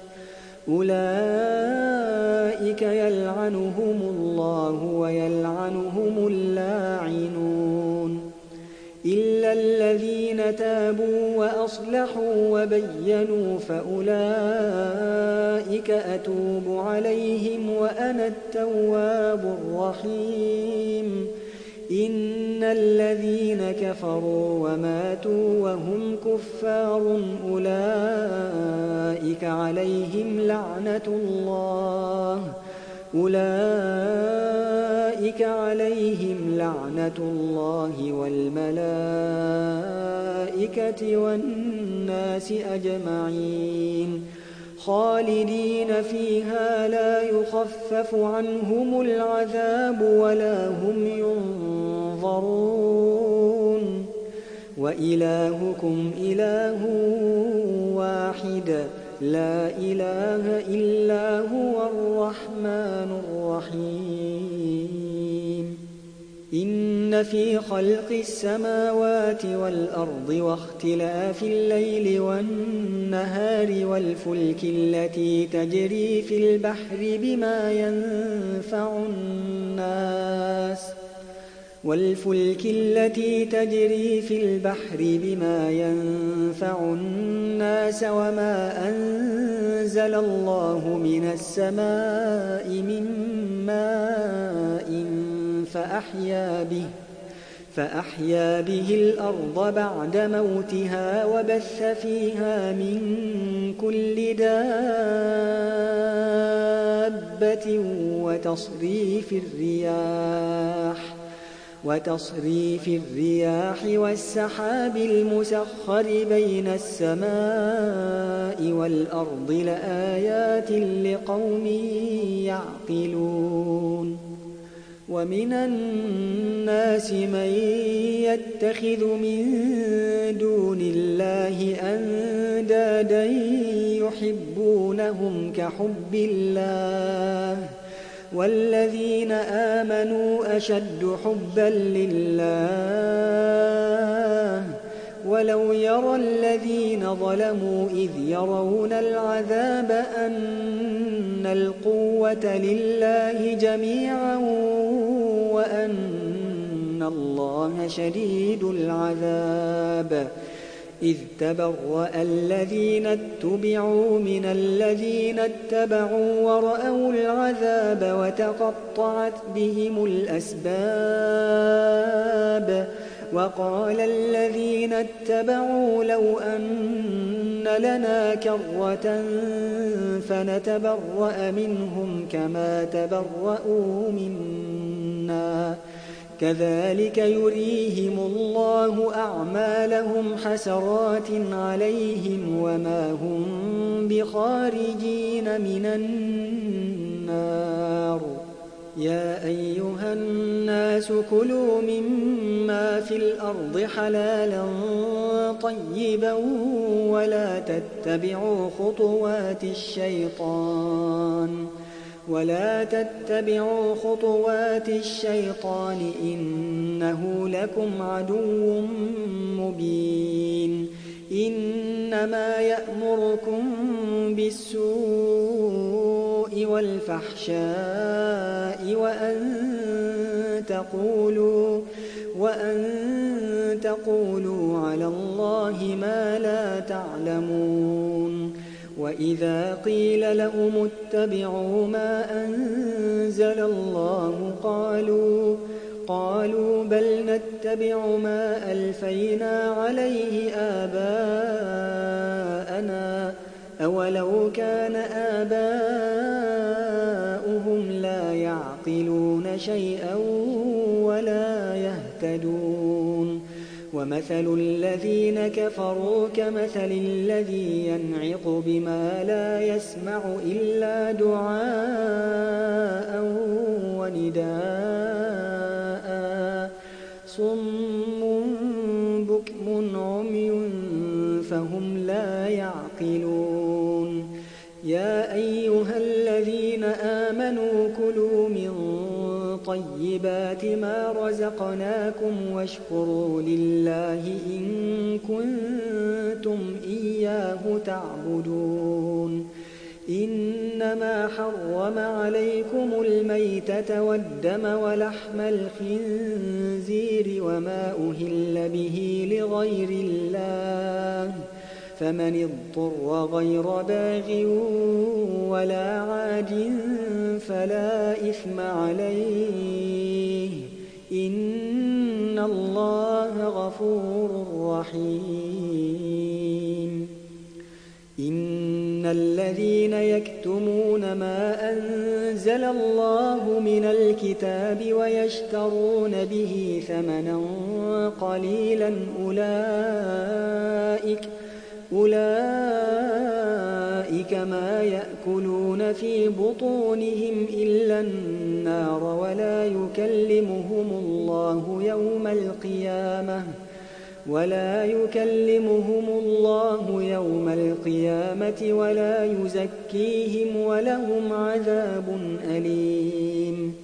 أولئك يلعنهم الله ويلعنهم اللاعنون إلا الذين تابوا وأصلحوا وبينوا فأولئك أتوب عليهم وأنا التواب الرحيم إن الذين كفروا وماتوا وهم كفار أولئك عليهم لعنة الله أولئك عليهم لعنة الله والملائكة والناس أجمعين خالدين فيها لا يخفف عنهم العذاب ولا هم ينظرون وإلهكم إله واحد لا إله إلا هو الرحمن الرحيم إن في خلق السماوات والأرض واختلاف الليل والنهار والفلك التي تجري في البحر بما ينفع الناس والفلك التي تجري في البحر بما ينفع الناس وما أنزل الله من السماء من ماء فأحيا به فأحيا به الأرض بعد موتها وبث فيها من كل دابة وتصريف الرياح وتصريف الرياح والسحاب المسخر بين السماء والأرض لآيات لقوم يعقلون ومن الناس من يتخذ من دون الله أندادا يحبونهم كحب الله والذين آمنوا أشد حبا لله ولو يرى الذين ظلموا إذ يرون العذاب أن القوة لله جميعا وأن الله شديد العذاب إذ تبرأ الذين اتبعوا من الذين اتبعوا ورأوا العذاب وتقطعت بهم الأسباب وقال الذين اتبعوا لو أن لنا كرة فنتبرأ منهم كما تبرأوا منا كذلك يريهم الله أعمالهم حسرات عليهم وما هم بخارجين من النار يا أيها الناس كلوا مما في الأرض حلالا طيبا ولا تتبعوا خطوات الشيطان ولا تتبعوا خطوات الشيطان إنه لكم عدو مبين إنما يأمركم بالسوء والفحشاء وأن تقولوا وأن تقولوا على الله ما لا تعلمون وإذا قيل لهم اتبعوا ما أنزل الله قالوا قالوا بل نتبع ما ألفينا عليه آباءنا أولو كان آباؤهم لا يعقلون شيئا ولا يهتدون ومثل الذين كفروا كمثل الذي ينعق بما لا يسمع إلا دعاء ونداء صم بكم عمي فهم لا يعقلون يا أيها الذين آمنوا كلوا من طيبات ما رزقناكم واشكروا لله إن كنتم إياه تعبدون إنما حرم عليكم الميتة والدم ولحم الخنزير وما أهل به لغير الله فمن اضطر غير باغ ولا عاد فلا إثم عليه إن الله غفور رحيم إن الذين يكتمون ما أنزل الله من الكتاب ويشترون به ثمنا قليلا أولئك أولئك ما يأكلون في بطونهم إلا النار ولا يكلمهم الله يوم القيامة ولا يكلمهم الله يوم القيامة ولا يزكيهم ولهم عذاب أليم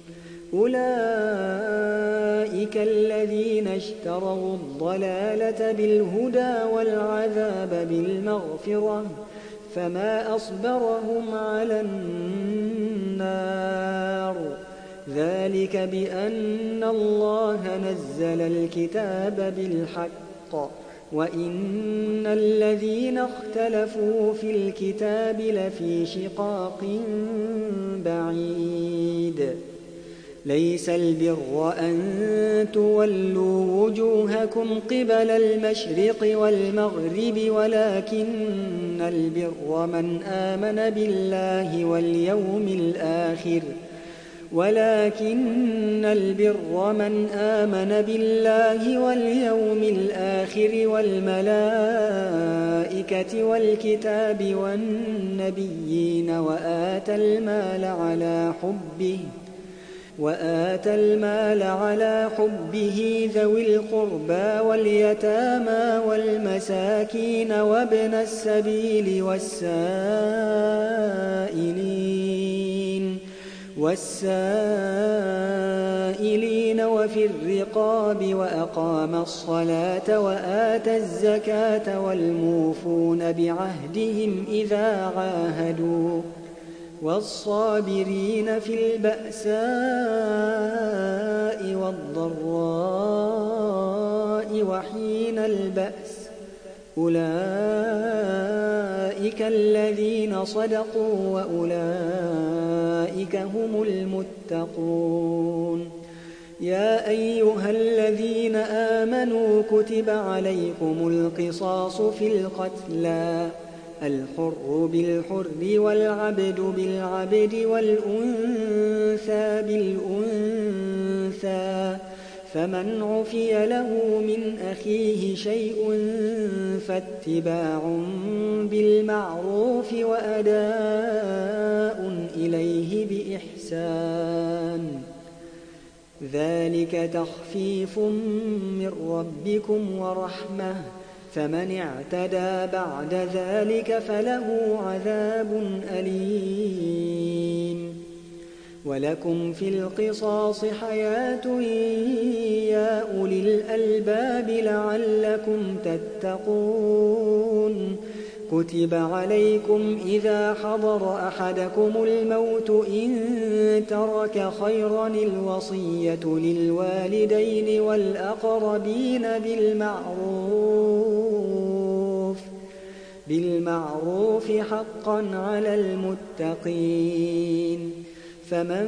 أولئك الذين اشتروا الضلالة بالهدى والعذاب بالمغفرة فما أصبرهم على النار ذلك بأن الله نزل الكتاب بالحق وإن الذين اختلفوا في الكتاب لفي شقاق بعيد ليس البر أن تولوا وجوهكم قبل المشرق والمغرب ولكن البر من آمن بالله واليوم الآخر ولكن البر من آمن بالله واليوم الآخر والملائكة والكتاب والنبيين وآتى المال على حبه وآتى المال على حبه ذوي القربى واليتامى والمساكين وابن السبيل والسائلين والسائلين وفي الرقاب وأقام الصلاة وآتى الزكاة والموفون بعهدهم إذا عاهدوا والصابرين في البأساء والضراء وحين البأس أولئك الذين صدقوا وأولئك هم المتقون يا أيها الذين آمنوا كتب عليكم القصاص في القتلى الحر بالحر والعبد بالعبد والأنثى بالأنثى فمن عفي له من أخيه شيء فاتباع بالمعروف وأداء إليه بإحسان ذلك تخفيف من ربكم ورحمة فمن اعتدى بعد ذلك فله عذاب أليم ولكم في القصاص حياة يا أولي الألباب لعلكم تتقون كتب عليكم إذا حضر أحدكم الموت إن ترك خيرا الوصية للوالدين والأقربين بالمعروف بالمعروف حقا على المتقين فمن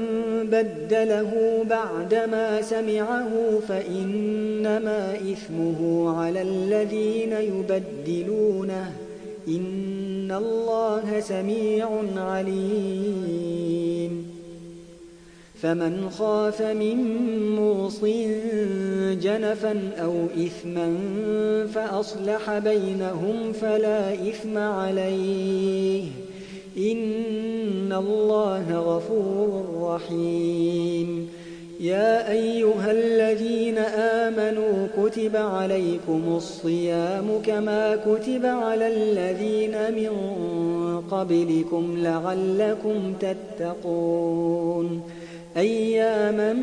بدله بعدما سمعه فإنما إثمه على الذين يبدلونه إن الله سميع عليم فمن خاف من موص جنفا أو إثما فأصلح بينهم فلا إثم عليه إن الله غفور رحيم يا أيها الذين آمنوا كتب عليكم الصيام كما كتب على الذين من قبلكم لعلكم تتقون أياما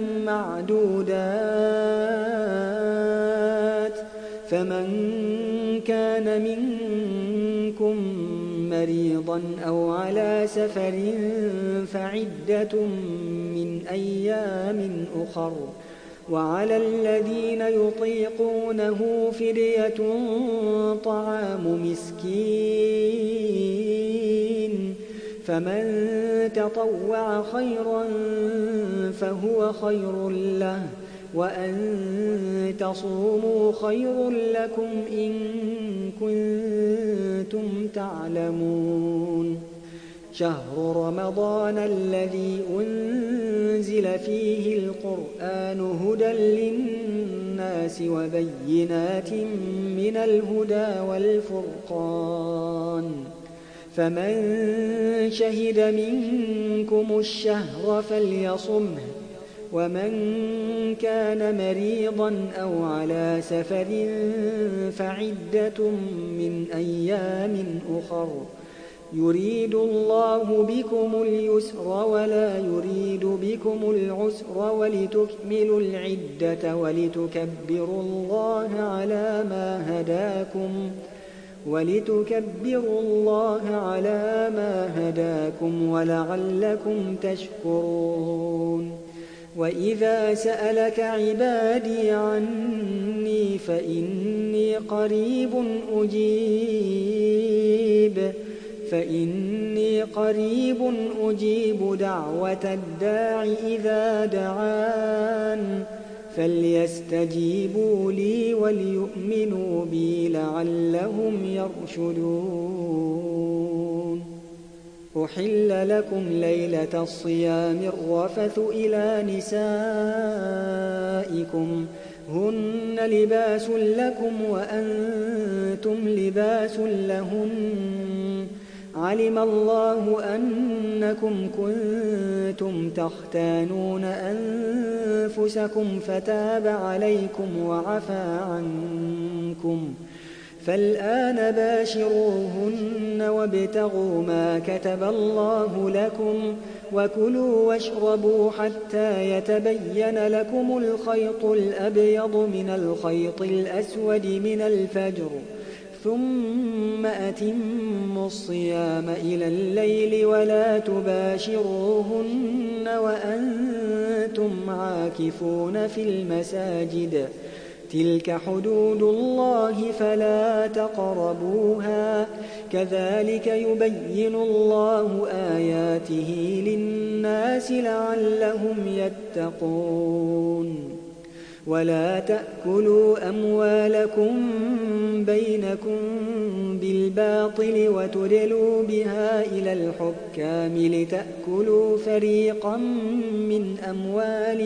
معدودات فمن كان منكم مريضا أو على سفر فعدة من أيام أخر وعلى الذين يطيقونه فدية طعام مسكين فمن تطوع خيرا فهو خير له وأن تصوموا خير لكم إن كنتم تعلمون شهر رمضان الذي أنزل فيه القرآن هدى للناس وبينات من الهدى والفرقان فمن شهد منكم الشهر فليصمه ومن كان مريضا أو على سفر فعدة من أيام أخر يريد الله بكم اليسر ولا يريد بكم العسر ولتكملوا العدة ولتكبروا الله على ما هداكم ولتكبروا الله على ما هداكم ولعلكم تشكرون وإذا سألك عبادي عني فإني قريب أجيب فإني قريب أجيب دعوة الداع إذا دعان فليستجيبوا لي وليؤمنوا بي لعلهم يرشدون أحل لكم ليلة الصيام الرفث إلى نسائكم هن لباس لكم وأنتم لباس لهن علم الله أنكم كنتم تختانون أنفسكم فتاب عليكم وعفى عنكم فالآن باشروهن وابتغوا ما كتب الله لكم وكلوا واشربوا حتى يتبين لكم الخيط الأبيض من الخيط الأسود من الفجر ثم أتموا الصيام إلى الليل ولا تباشروهن وأنتم عاكفون في المساجد تلك حدود الله فلا تقربوها كذلك يبين الله آياته للناس لعلهم يتقون ولا تأكلوا أموالكم بينكم بالباطل وتدلوا بها إلى الحكام لتأكلوا فريقا من أموال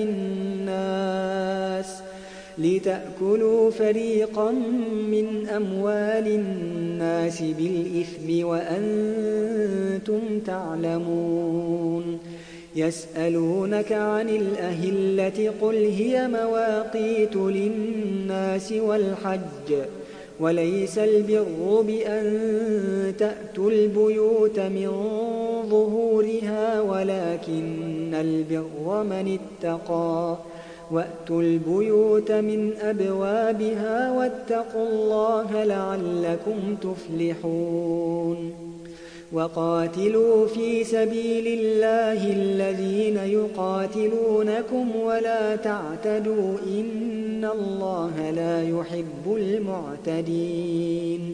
الناس لتأكلوا فريقا من أموال الناس بالإثم وأنتم تعلمون يسألونك عن الأهلة قل هي مواقيت للناس والحج وليس البر بأن تأتوا البيوت من ظهورها ولكن البر من اتقى وأتوا البيوت من أبوابها واتقوا الله لعلكم تفلحون وقاتلوا في سبيل الله الذين يقاتلونكم ولا تعتدوا إن الله لا يحب المعتدين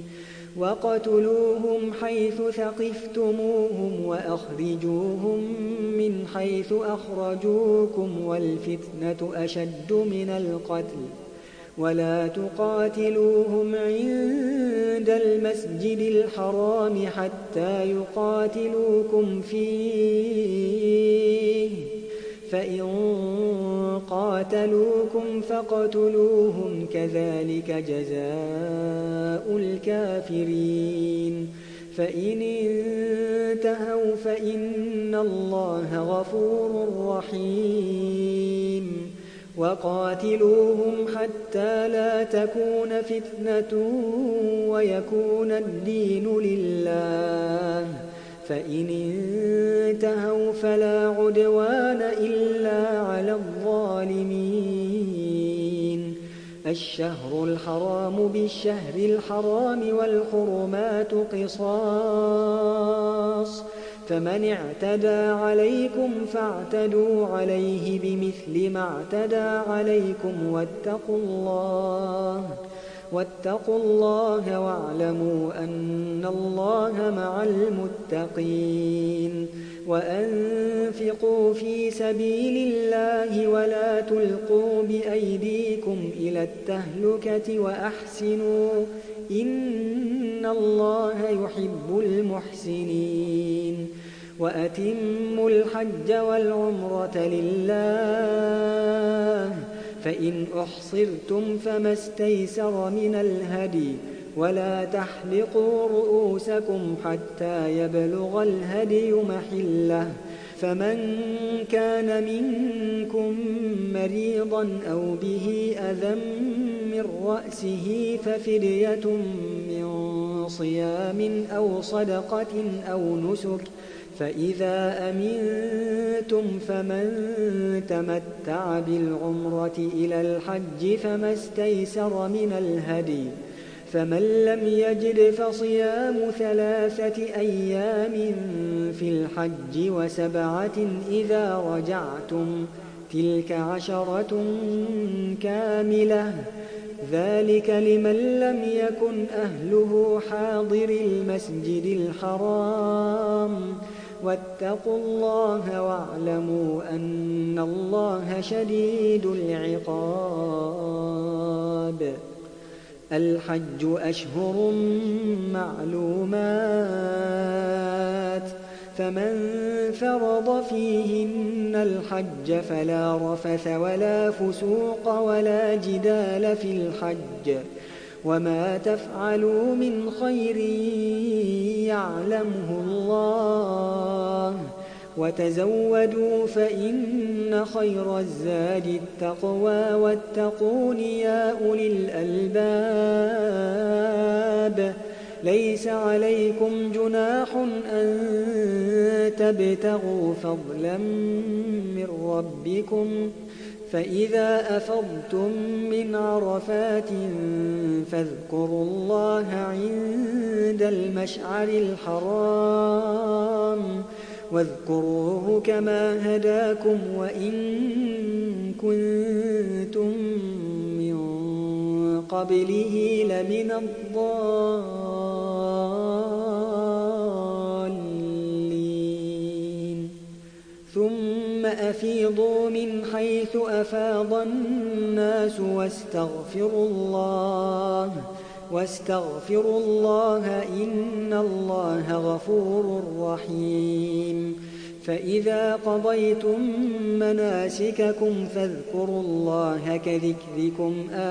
وقتلوهم حيث ثقفتموهم وأخرجوهم من حيث أخرجوكم والفتنة أشد من القتل ولا تقاتلوهم عند المسجد الحرام حتى يقاتلوكم فيه فإن قاتلوكم فاقتلوهم كذلك جزاء الكافرين فإن انتهوا فإن الله غفور رحيم وقاتلوهم حتى لا تكون فتنة ويكون الدين لله فإن انتهوا فلا عدوان إلا على الظالمين الشهر الحرام بالشهر الحرام والحرمات قصاص فمن اعتدى عليكم فاعتدوا عليه بمثل ما اعتدى عليكم واتقوا الله واتقوا الله واعلموا أن الله مع المتقين وأنفقوا في سبيل الله ولا تلقوا بأيديكم إلى التهلكة وأحسنوا إن الله يحب المحسنين وأتموا الحج والعمرة لله فإن أحصرتم فما استيسر من الهدي ولا تحلقوا رؤوسكم حتى يبلغ الهدي محله فمن كان منكم مريضا أو به أذى من رأسه ففدية من صيام أو صدقة أو نسك فإذا أمنتم فمن تمتع بالعمرة إلى الحج فما استيسر من الهدي فمن لم يجد فصيام ثلاثة أيام في الحج وسبعة إذا رجعتم تلك عشرة كاملة ذلك لمن لم يكن أهله حاضر المسجد الحرام واتقوا الله واعلموا أن الله شديد العقاب. الحج أشهر معلومات فمن فرض فيهن الحج فلا رفث ولا فسوق ولا جدال في الحج وما تفعلوا من خير يعلمه الله وتزودوا فإن خير الزاد التقوى واتقون يا أولي الألباب. ليس عليكم جناح أن تبتغوا فضلا من ربكم فإذا أفضتم من عرفات فاذكروا الله عند المشعر الحرام واذكروه كما هداكم وإن كنتم من قبله لمن الضالين. ثم أفيضوا من حيث أفاض الناس واستغفروا الله واستغفروا الله إن الله غفور رحيم. فإذا قضيتم مناسككم فاذكروا الله كذكركم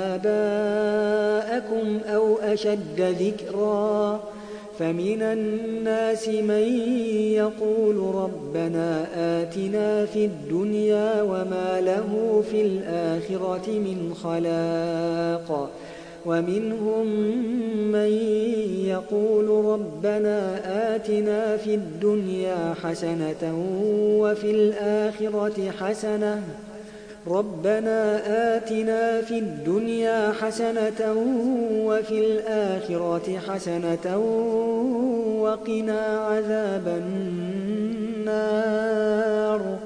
آباءكم أو أشد ذكرا فمن الناس من يقول ربنا آتنا في الدنيا وما له في الآخرة من خلاق ومنهم من يقول ربنا آتنا في الدنيا حسنة وفي الآخرة حسنة ربنا آتنا في الدنيا حسنة وفي الآخرة حسنة وقنا عذاب النار.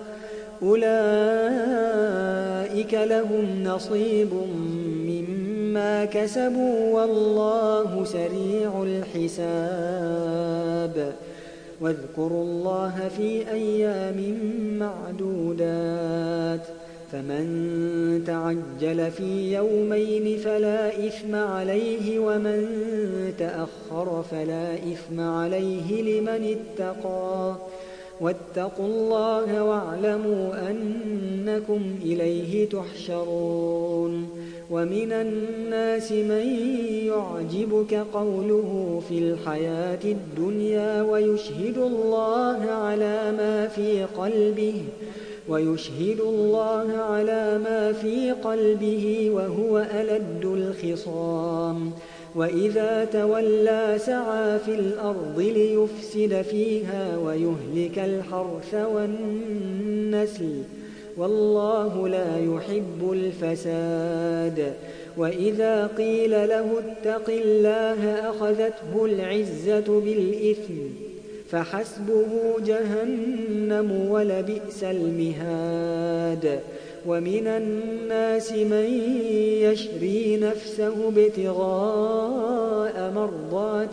أولئك لهم نصيب مما كسبوا والله سريع الحساب. واذكروا الله في أيام معدودات فمن تعجل في يومين فلا إثم عليه ومن تأخر فلا إثم عليه لمن اتقى واتقوا الله واعلموا أنكم إليه تحشرون. ومن الناس من يعجبك قوله في الحياة الدنيا ويشهد الله على ما في قلبه ويشهد الله على ما في قلبه وهو ألد الخصام وإذا تولى سعى في الأرض ليفسد فيها ويهلك الحرث والنسل والله لا يحب الفساد. وإذا قيل له اتق الله أخذته العزة بالإثم فحسبه جهنم ولبئس المهاد. ومن الناس من يشري نفسه ابتغاء مرضات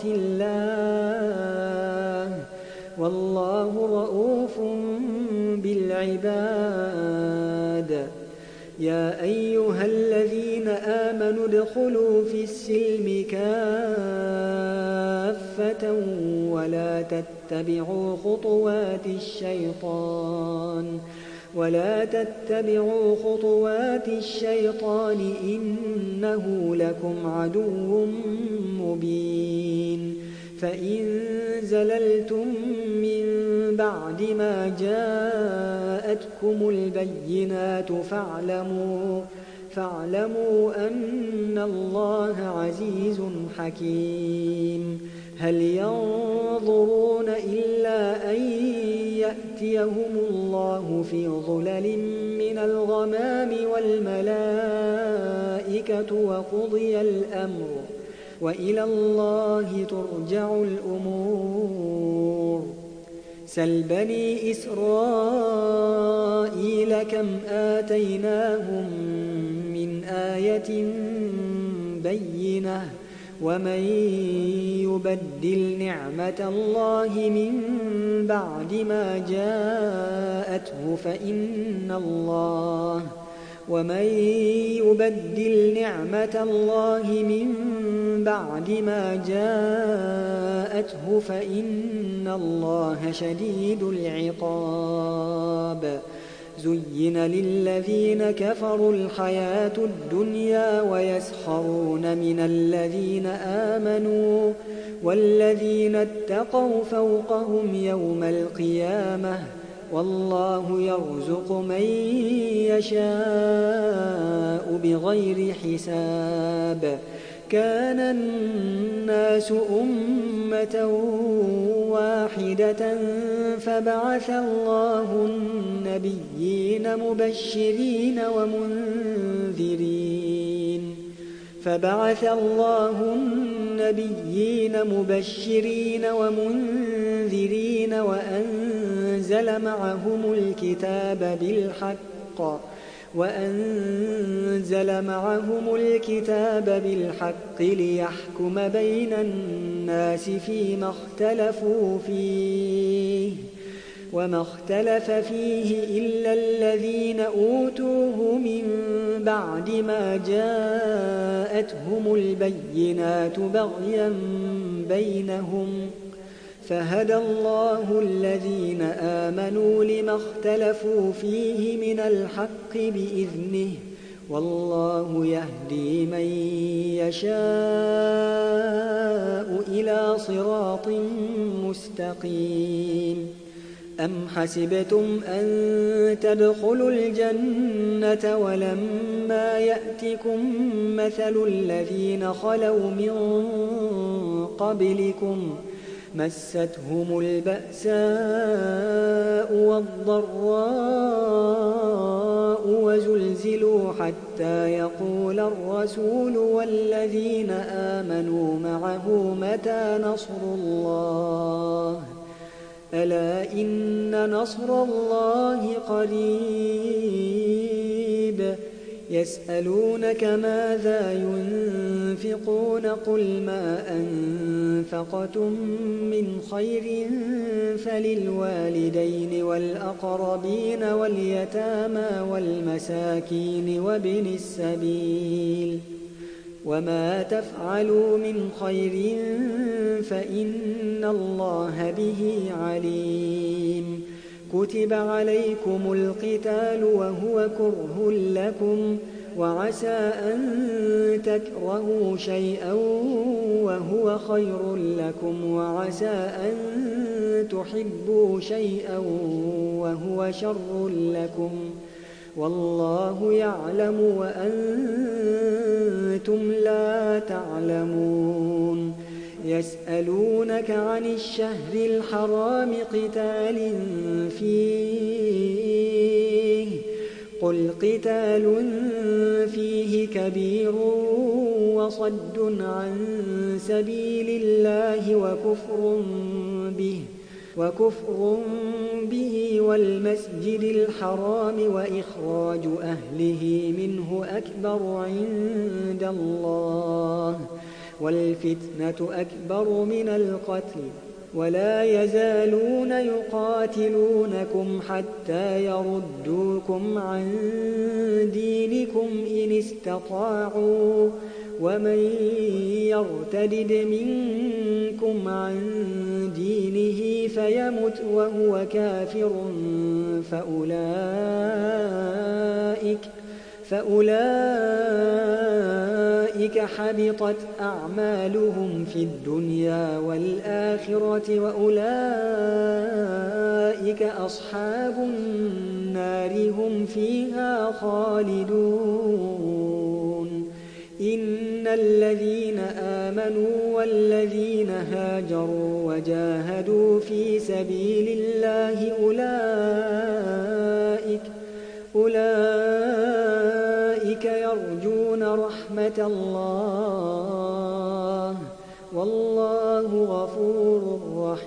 الله والله رؤوف بالعباد. يا أيها الذين آمنوا ادخلوا في السلم كافة ولا تتبعوا خطوات الشيطان ولا تتبعوا خطوات الشيطان إنه لكم عدو مبين. فإن زللتم من بعد ما جاءتكم البينات فاعلموا فاعلموا أن الله عزيز حكيم. هل ينظرون إلا أن يأتيهم الله في ظلل من الغمام والملائكة وقضي الأمر وإلى الله ترجع الأمور. سل بني إسرائيل كم آتيناهم من آية بينة ومن يبدل نعمة الله من بعد ما جاءته فإن الله ومن يبدل نعمة الله من بعد ما جاءته فإن الله شديد العقاب. زين للذين كفروا الحياة الدنيا ويسخرون من الذين آمنوا والذين اتقوا فوقهم يوم القيامة والله يرزق من يشاء بغير حساب. كان الناس أمة واحدة فبعث الله النبيين مبشرين ومنذرين فبعث الله النبيين مبشرين ومنذرين وأنزل معهم الكتاب بالحق وأنزل معهم الكتاب بالحق ليحكم بين الناس فيما اختلفوا فيه وما اختلف فيه إلا الذين أوتوه من بعد ما جاءتهم البينات بغيا بينهم فهدى الله الذين آمنوا لما اختلفوا فيه من الحق بإذنه والله يهدي من يشاء إلى صراط مستقيم. أم حسبتم أن تدخلوا الجنة ولما يأتكم مثل الذين خلوا من قبلكم مستهم البأساء والضراء وزلزلوا حتى يقول الرسول والذين آمنوا معه متى نصر الله ألا إن نصر الله قريب. يسألونك ماذا ينفقون قل ما أنفقتم من خير فللوالدين والأقربين واليتامى والمساكين وابن السبيل وما تفعلوا من خير فإن الله به عليم. كتب عليكم القتال وهو كره لكم وعسى أن تكرهوا شيئا وهو خير لكم وعسى أن تحبوا شيئا وهو شر لكم والله يعلم وأنتم لا تعلمون. يسألونك عن الشهر الحرام قتال فيه قل قتال فيه كبير وصد عن سبيل الله وكفر به وكفر به والمسجد الحرام وإخراج أهله منه أكبر عند الله والفتنة أكبر من القتل ولا يزالون يقاتلونكم حتى يردوكم عن دينكم إن استطاعوا ومن يرتدد منكم عن دينه فيمت وهو كافر فأولئك فأولئك حبطت أعمالهم في الدنيا والآخرة وأولئك أصحاب النار هم فيها خالدون. إن الذين آمنوا والذين هاجروا وجاهدوا في سبيل الله أولئك أولئك يرجون رحمة الله والله غفور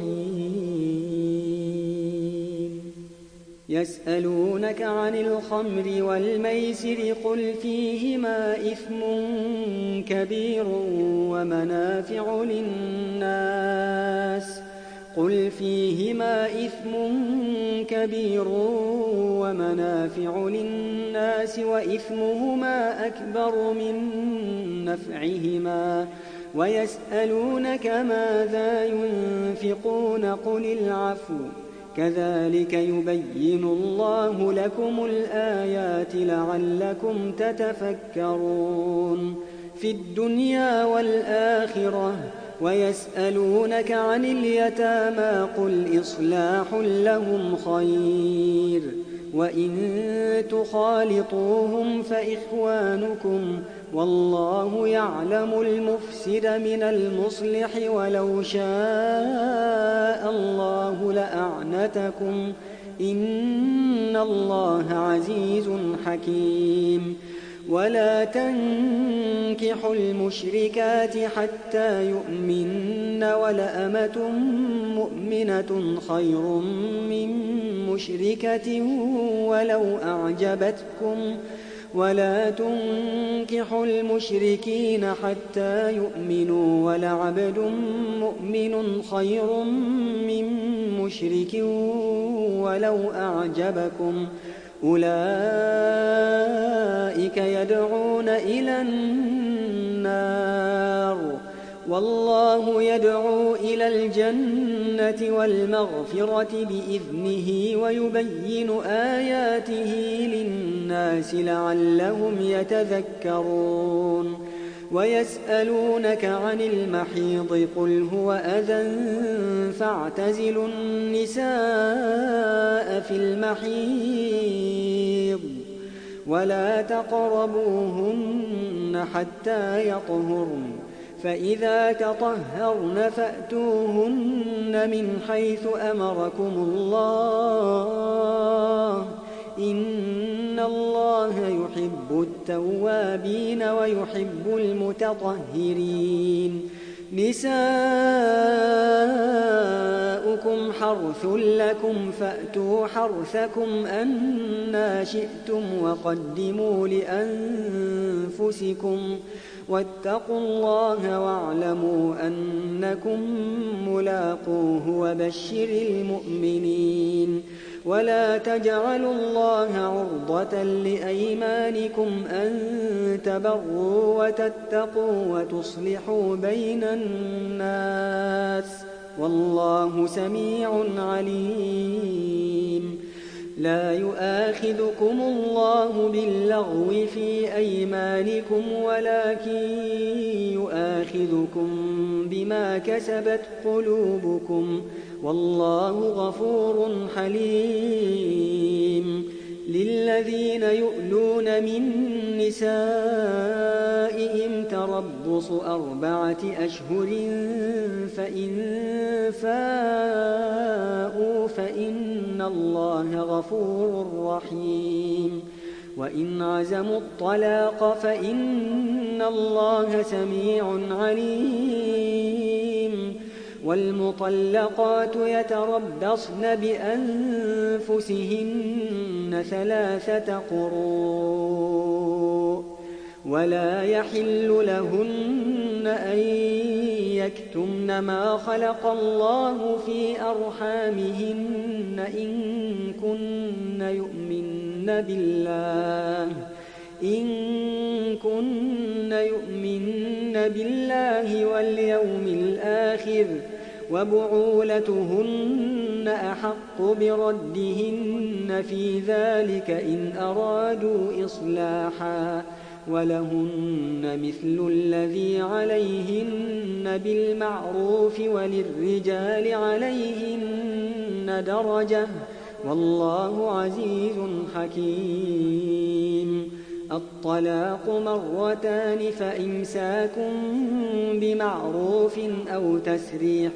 رحيم. يسألونك عن الخمر والميسر قل فيهما إثم كبير ومنافع للناس قل فيهما إثم كبير ومنافع للناس وإثمهما أكبر من نفعهما ويسألونك ماذا ينفقون قل العفو كذلك يبين الله لكم الآيات لعلكم تتفكرون في الدنيا والآخرة. ويسألونك عن اليتامى قل إصلاح لهم خير وإن تخالطوهم فإخوانكم والله يعلم المفسد من المصلح ولو شاء الله لأعنتكم إن الله عزيز حكيم. ولا تنكحوا المشركات حتى يؤمن ولأمة مؤمنة خير من مشركة ولو أعجبتكم ولا تنكحوا المشركين حتى يؤمنوا ولعبد مؤمن خير من مشرك ولو أعجبكم أولئك يدعون إلى النار والله يدعو إلى الجنة والمغفرة بإذنه ويبين آياته للناس لعلهم يتذكرون. ويسألونك عن المحيض قل هو أذى فاعتزلوا النساء في المحيض ولا تقربوهن حتى يطهرن فإذا تطهرن فأتوهن من حيث أمركم الله إن الله يحب التوابين ويحب المتطهرين. نساؤكم حرث لكم فأتوا حرثكم أنى شئتم وقدموا لأنفسكم واتقوا الله واعلموا أنكم ملاقوه وبشر المؤمنين. ولا تجعلوا الله عرضة لأيمانكم أن تبروا وتتقوا وتصلحوا بين الناس والله سميع عليم. لا يؤاخذكم الله باللغو في أيمانكم ولكن يؤاخذكم بما كسبت قلوبكم والله غفور حليم. للذين يؤلون من نسائهم تربص أربعة أشهر فإن فاءوا فإن الله غفور رحيم. وإن عزموا الطلاق فإن الله سميع عليم. والمطلقات يتربصن بأنفسهن ثلاثة قروء ولا يحل لهن أن يكتمن ما خلق الله في أرحامهن إن كن يؤمن بالله إن كن يؤمن بالله واليوم الآخر وبعولتهن أحق بردهن في ذلك إن أرادوا إصلاحا ولهن مثل الذي عليهن بالمعروف وللرجال عليهن درجة والله عزيز حكيم. الطلاق مرتان فإمساك بمعروف أو تسريح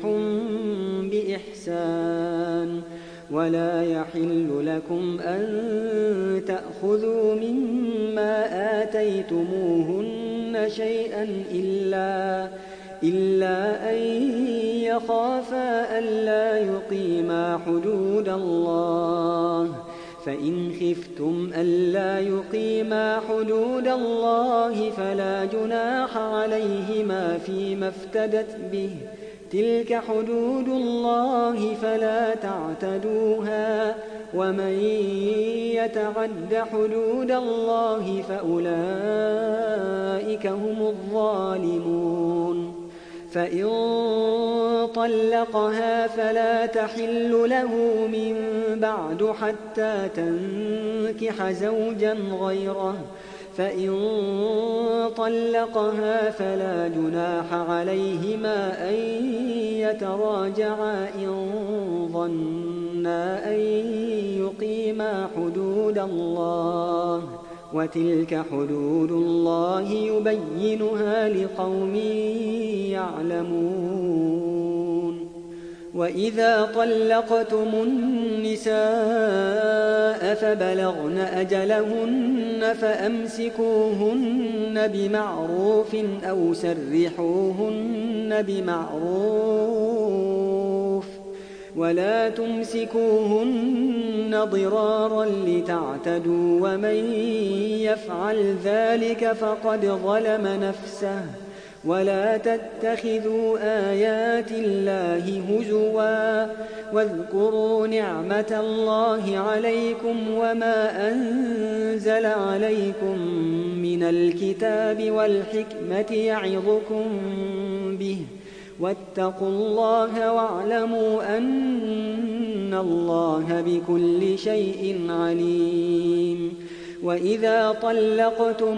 بإحسان ولا يحل لكم أن تأخذوا مما آتيتموهن شيئا إلا إلا أن يخافا ألا يقيما حدود الله. فإن خفتم ألا يقيما حدود الله فلا جناح عليهما فيما افتدت به، تلك حدود الله فلا تعتدوها، ومن يتعد حدود الله فأولئك هم الظالمون. فإن طلقها فلا تحل له من بعد حتى تنكح زوجا غيره، فإن طلقها فلا جناح عليهما أن يتراجعا إن ظنا أن يقيما حدود الله، وتلك حدود الله يبينها لقوم يعلمون. وإذا طلقتم النساء فبلغن أجلهن فأمسكوهن بمعروف أو سرحوهن بمعروف، ولا تمسكوهن ضرارا لتعتدوا، ومن يفعل ذلك فقد ظلم نفسه. ولا تتخذوا آيات الله هزوا، واذكروا نعمة الله عليكم وما أنزل عليكم من الكتاب والحكمة يعظكم به، واتقوا الله واعلموا أن الله بكل شيء عليم. وإذا طلقتم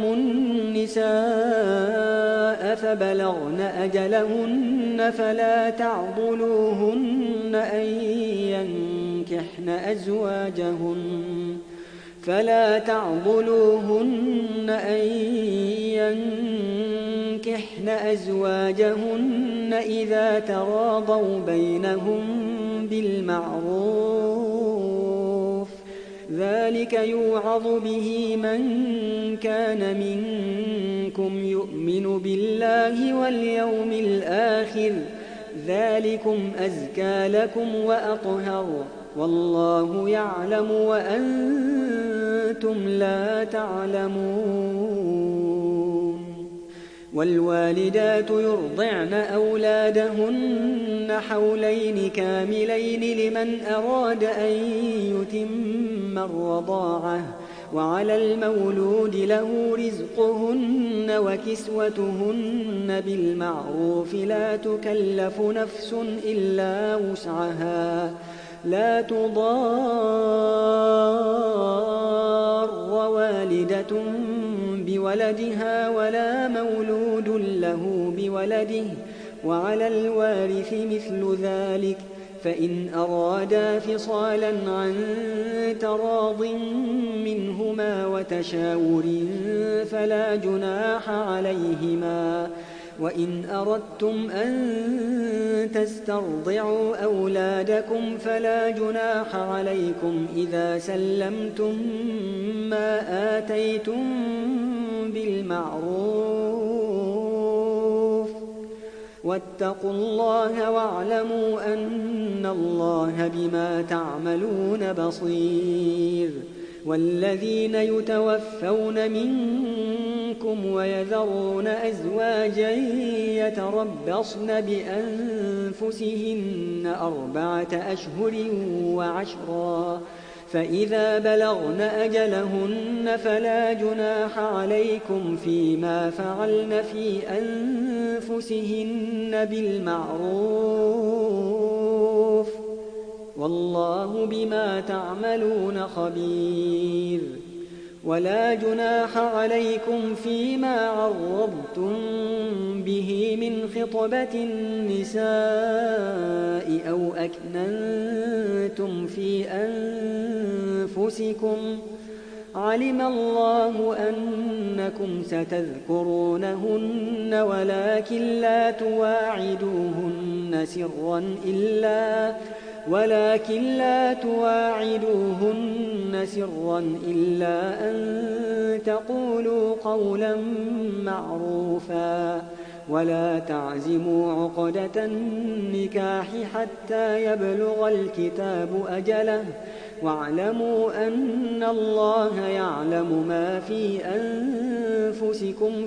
النساء فبلغن أجلهن فلا تعضلوهن أن ينكحن أزواجهن فلا تعضلوهن أن ينكحن أزواجهن إذا تراضوا بينهم بالمعروف، ذلك يوعظ به من كان منكم يؤمن بالله واليوم الآخر، ذلكم أزكى لكم وأطهر، والله يعلم وأنتم لا تعلمون. والوالدات يرضعن أولادهن حولين كاملين لمن أراد أن يتم الرضاعة، وعلى المولود له رزقهن وكسوتهن بالمعروف، لا تكلف نفس إلا وسعها، لا تضار والدة بولدها ولا مولود له بولده، وعلى الوارث مثل ذلك، فإن أرادا فصالا عن تراض منهما وتشاور فلا جناح عليهما. وإن أردتم أن تسترضعوا أولادكم فلا جناح عليكم إذا سلمتم ما آتيتم بالمعروف، واتقوا الله واعلموا أن الله بما تعملون بصير. والذين يتوفون منكم ويذرون أزواجا يتربصن بأنفسهن أربعة أشهر وعشرا، فإذا بلغن أجلهن فلا جناح عليكم فيما فعلن في أنفسهن بالمعروف، والله بما تعملون خبير. ولا جناح عليكم فيما عرضتم به من خطبة النساء أو أكننتم في أنفسكم، علم الله أنكم ستذكرونهن ولكن لا تواعدوهن سرا إلا ولكن لا تواعدوهن سرا إلا أن تقولوا قولا معروفا، ولا تعزموا عقدة النكاح حتى يبلغ الكتاب أجله واعلموا أن الله يعلم ما في أنفسكم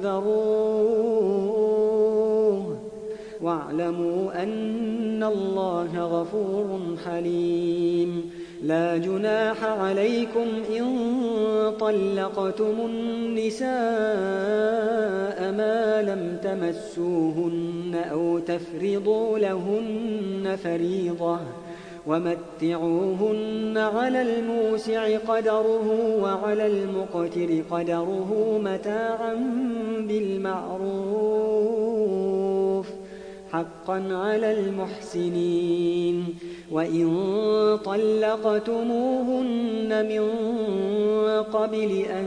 فاحذروه واعلموا أن الله غفور حليم لا جناح عليكم إن طلقتم النساء ما لم تمسوهن أو تفرضوا لهن فريضة ومتعوهن على الموسع قدره وعلى المقتر قدره متاعا بالمعروف حقا على المحسنين وإن طلقتموهن من قبل أن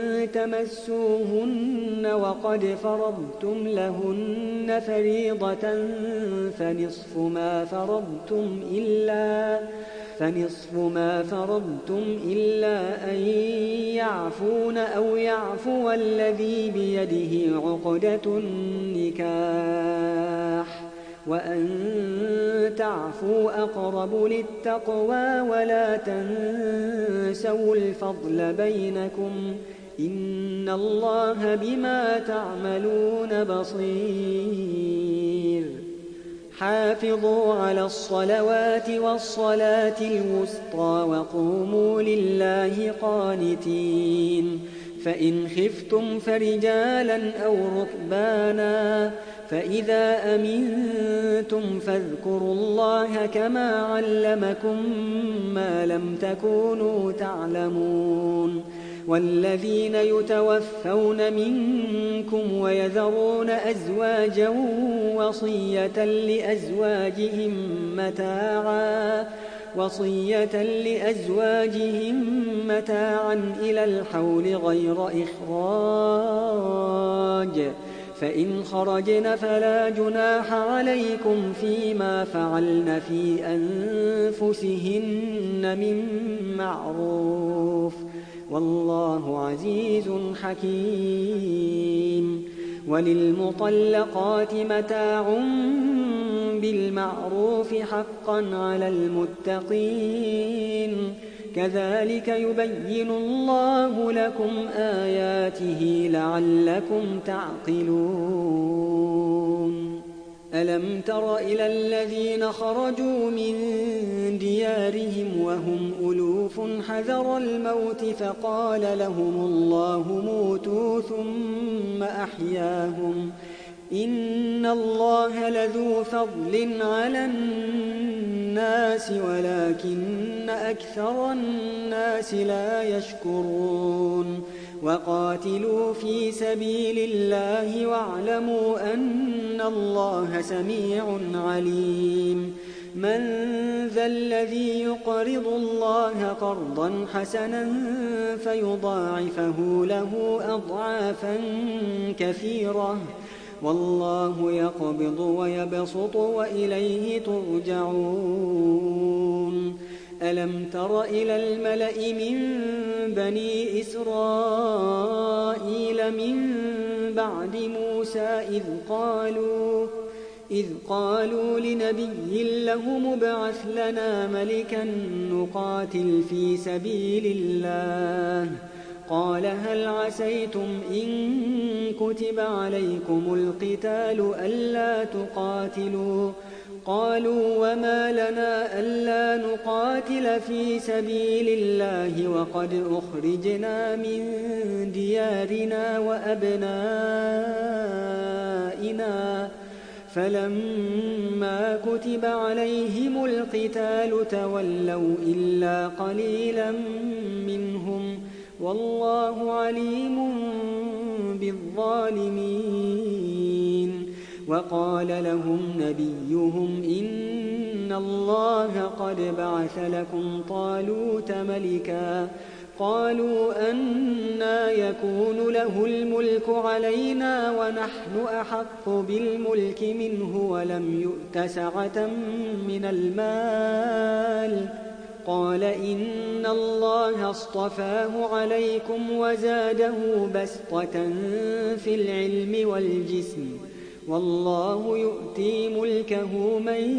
تمسوهن وقد فرضتم لهن فريضة فنصف ما فرضتم إلا فنصف ما فرضتم إلا أن يعفون أو يعفو الذي بيده عقدة النكاح وأن تعفوا أقرب للتقوى ولا تنسوا الفضل بينكم إن الله بما تعملون بصير حافظوا على الصلوات والصلاة الوسطى وقوموا لله قانتين فإن خفتم فرجالا أو ركبانا فإذا أمنتم فاذكروا الله كما علمكم ما لم تكونوا تعلمون والذين يتوفون منكم ويذرون أزواجا وصية لأزواجهم متاعا وصية لأزواجهم متاعا إلى الحول غير إخراج فإن خرجن فلا جناح عليكم فيما فعلن في أنفسهن من معروف والله عزيز حكيم وللمطلقات متاع بالمعروف حقا على المتقين كذلك يبين الله لكم آياته لعلكم تعقلون ألم تر إلى الذين خرجوا من ديارهم وهم ألوف حذر الموت فقال لهم الله موتوا ثم أحياهم إن الله لذو فضل على الناس ولكن أكثر الناس لا يشكرون وقاتلوا في سبيل الله واعلموا أن الله سميع عليم من ذا الذي يقرض الله قرضا حسنا فيضاعفه له أضعافا كثيرة والله يقبض ويبسط وإليه ترجعون ألم تر إلى الملأ من بني إسرائيل من بعد موسى إذ قالوا إذ قالوا لنبي له مبعث لنا ملكا نقاتل في سبيل الله قال هل عسيتم إن كتب عليكم القتال ألا تقاتلوا قالوا وما لنا ألا نقاتل في سبيل الله وقد أخرجنا من ديارنا وأبنائنا فلما كتب عليهم القتال تولوا إلا قليلا منهم والله عليم بالظالمين وقال لهم نبيهم إن الله قد بعث لكم طالوت ملكا قالوا أنى يكون له الملك علينا ونحن أحق بالملك منه ولم يؤت سعة من المال قال إن الله اصطفاه عليكم وزاده بسطة في العلم والجسم والله يؤتي ملكه من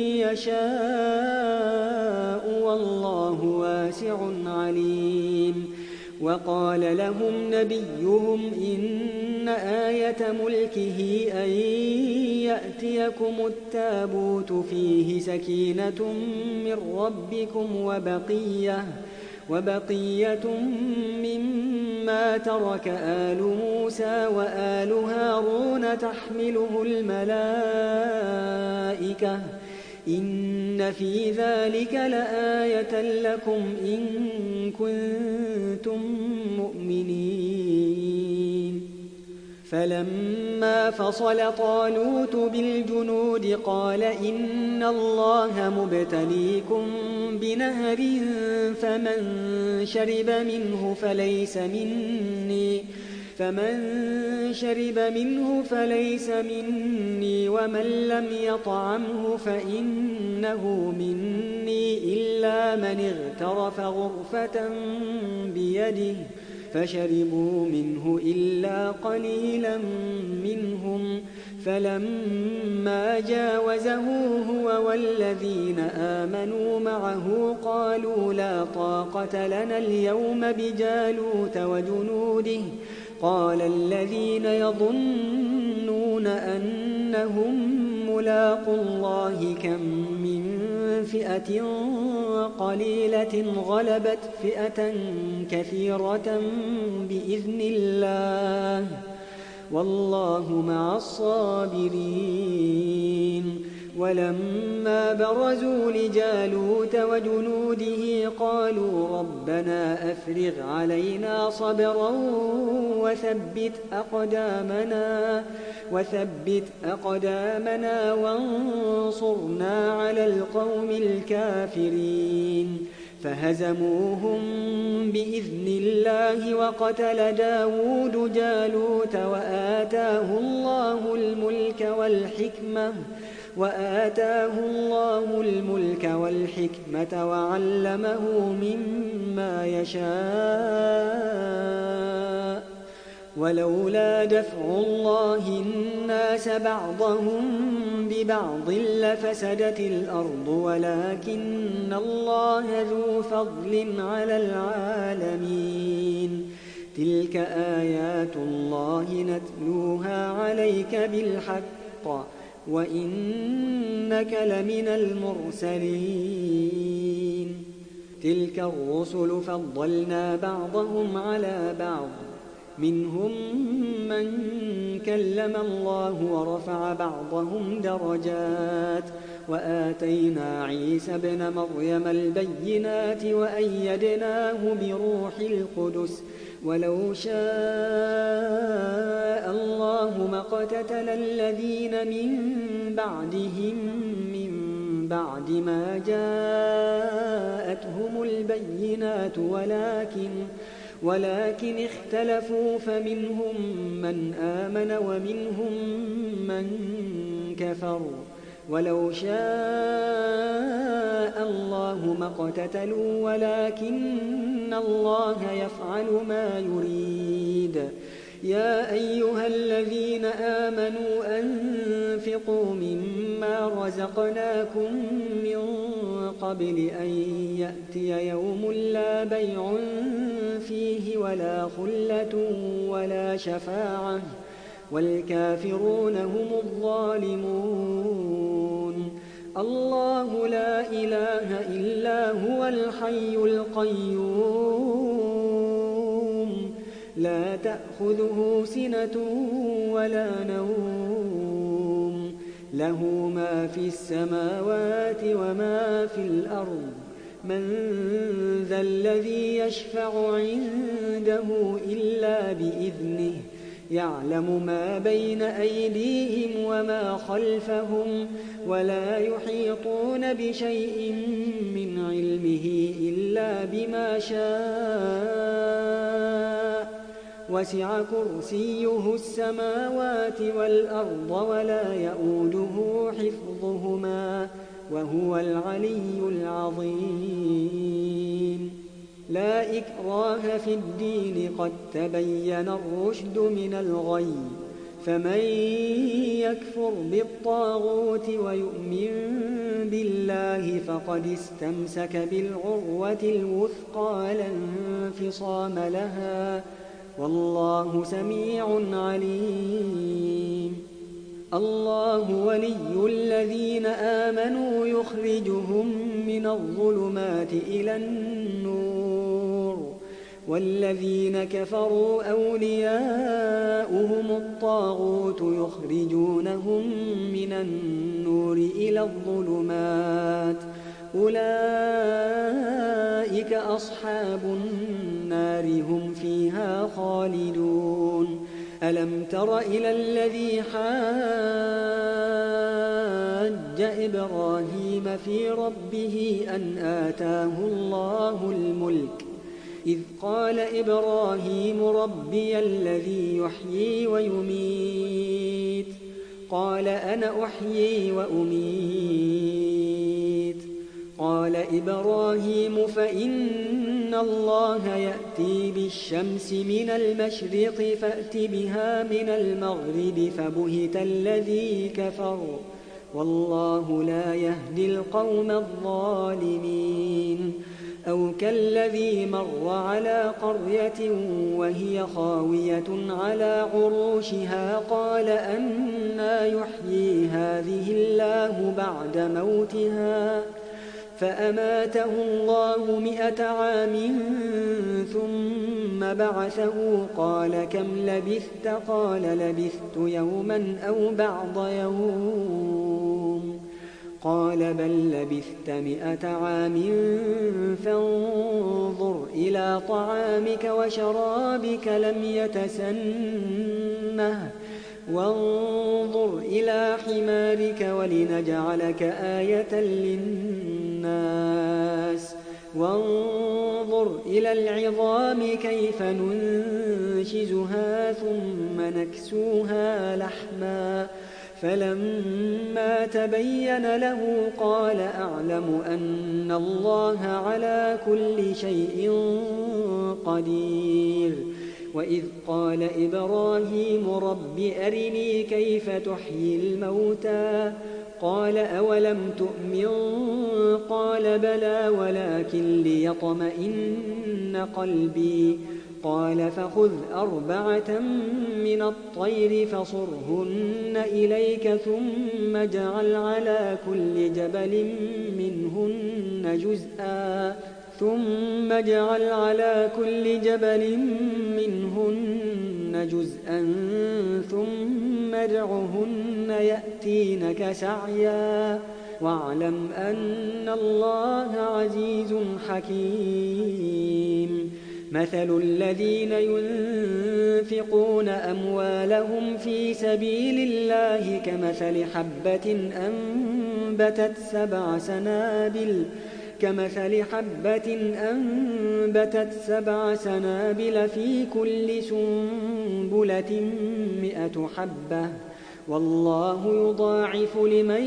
يشاء والله واسع عليم. وقال لهم نبيهم إن آية ملكه أن يأتيكم التابوت فيه سكينة من ربكم وبقية, وبقية مما ترك آل موسى وآل هارون تحمله الملائكة إن في ذلك لآية لكم إن كنتم مؤمنين. فلما فصل طالوت بالجنود قال إن الله مبتليكم بنهر فمن شرب منه فليس مني فمن شرب منه فليس مني ومن لم يطعمه فإنه مني إلا من اغترف غرفة بيده فشربوا منه إلا قليلا منهم. فلما جاوزه هو والذين آمنوا معه قالوا لا طاقة لنا اليوم بجالوت وجنوده. قال الذين يظنون أنهم ملاقو الله كم من فئة قليلة غلبت فئة كثيرة بإذن الله والله مع الصابرين. ولما برزوا لجالوت وجنوده قالوا ربنا أفرغ علينا صبرا وثبت أقدامنا, وثبت أقدامنا وانصرنا على القوم الكافرين. فهزموهم بإذن الله وقتل داود جالوت وآتاه الله الملك والحكمة وآتاه الله الملك والحكمة وعلمه مما يشاء. ولولا دفع الله الناس بعضهم ببعض لفسدت الأرض ولكن الله ذو فضل على العالمين. تلك آيات الله نتلوها عليك بالحق وإنك لمن المرسلين. تلك الرسل فضلنا بعضهم على بعض منهم من كلم الله ورفع بعضهم درجات وآتينا عيسى ابن مريم البينات وأيدناه بروح القدس. ولو شاء الله ما اقتتل الذين من بعدهم من بعد ما جاءتهم البينات ولكن ولكن اختلفوا فمنهم من آمن ومنهم من كفر. ولو شاء الله ما اقتتلوا ولكن الله يفعل ما يريد. يا أيها الذين آمنوا أنفقوا مما رزقناكم من قبل أن يأتي يوم لا بيع فيه ولا خلة ولا شفاعة والكافرون هم الظالمون. الله لا إله إلا هو الحي القيوم لا تأخذه سنة ولا نوم له ما في السماوات وما في الأرض. من ذا الذي يشفع عنده إلا بإذنه يعلم ما بين أيديهم وما خلفهم ولا يحيطون بشيء من علمه إلا بما شاء. وسع كرسيه السماوات والأرض ولا يؤوده حفظهما وهو العلي العظيم. لا إكراه في الدين قد تبين الرشد من الغي فمن يكفر بالطاغوت ويؤمن بالله فقد استمسك بالعروة الوثقى لا انفصام لها، والله سميع عليم. الله ولي الذين آمنوا يخرجهم من الظلمات إلى النور، والذين كفروا أولياؤهم الطاغوت يخرجونهم من النور إلى الظلمات، أولئك أصحاب النار هم فيها خالدون. ألم تر إلى الذي حاج إبراهيم في ربه أن آتاه الله الملك، إذ قال إبراهيم ربي الذي يحيي ويميت، قال أنا أحيي وأميت. قال إبراهيم فإن الله يأتي بالشمس من المشرق فأت بها من المغرب فبهت الذي كفر، والله لا يهدي القوم الظالمين. أو كالذي مر على قرية وهي خاوية على عروشها قال أنى يحيي هذه الله بعد موتها، فأماته الله مئة عام ثم بعثه قال كم لبثت؟ قال لبثت يوما أو بعض يوم، قال بل لبثت مئة عام فانظر إلى طعامك وشرابك لم يتسنه، وانظر إلى حمارك ولنجعلك آية للناس، وانظر إلى العظام كيف ننشزها ثم نكسوها لحما، فلما تبين له قال أعلم أن الله على كل شيء قدير. وإذ قال إبراهيم رب أرني كيف تحيي الموتى، قال أولم تؤمن؟ قال بلى ولكن ليطمئن قلبي، قال فخذ أربعة من الطير فصرهن إليك ثم اجعل على كل جبل منهن جزءا ثم اجعل على كل جبل منهن جزءا ثم ادعهن يأتينك سعيا، واعلم أن الله عزيز حكيم. مثل الذين ينفقون أموالهم في سبيل الله كمثل حبة أنبتت سبع سنابل كمثل حبة أنبتت سبع سنابل في كل سنبلة مئة حبة، والله يضاعف لمن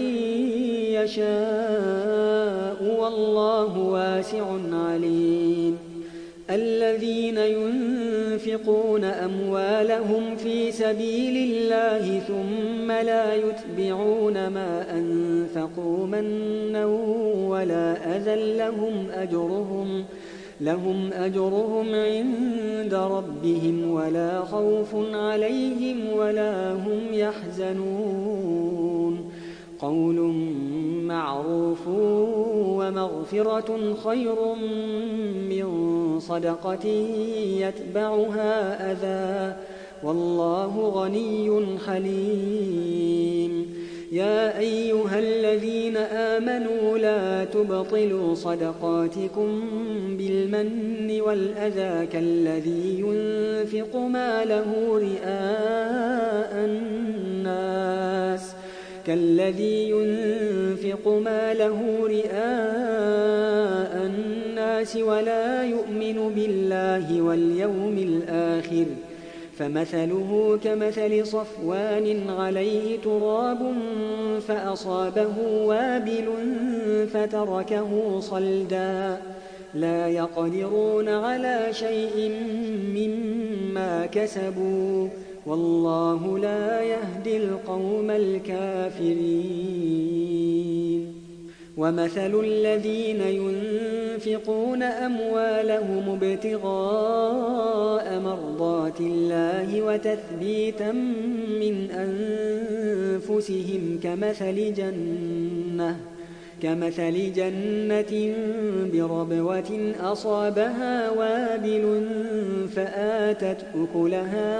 يشاء والله واسع عليم. الذين ينفقون أموالهم في سبيل الله ثم لا يتبعون ما أنفقوا منا ولا أذى لهم أجرهم لهم أجرهم عند ربهم ولا خوف عليهم ولا هم يحزنون. قول معروف ومغفرة خير من صدقة يتبعها أذى، والله غني حليم. يا أيها الذين آمنوا لا تبطلوا صدقاتكم بالمن والأذى كالذي ينفق ماله رئاء الناس كالذي ينفق ماله رئاء الناس ولا يؤمن بالله واليوم الآخر، فمثله كمثل صفوان عليه تراب فأصابه وابل فتركه صلدا، لا يقدرون على شيء مما كسبوا والله لا يهدي القوم الكافرين. ومثل الذين ينفقون أموالهم ابتغاء مرضات الله وتثبيتا من أنفسهم كمثل جنة كمثل جنة بربوة أصابها وابل فآتت أكلها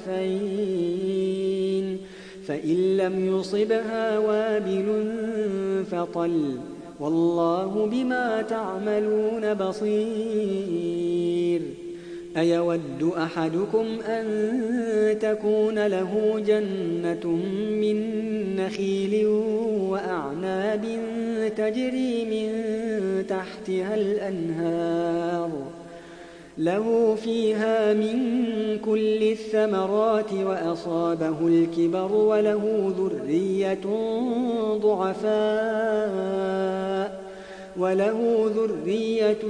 ضعفين فإن لم يصبها وابل فطل والله بما تعملون بصير. أيود أحدكم أن تكون له جنة من نخيل وأعناب تجري من تحتها الأنهار له فيها من كل الثمرات وأصابه الكبر وله ذرية ضعفاء وله ذرية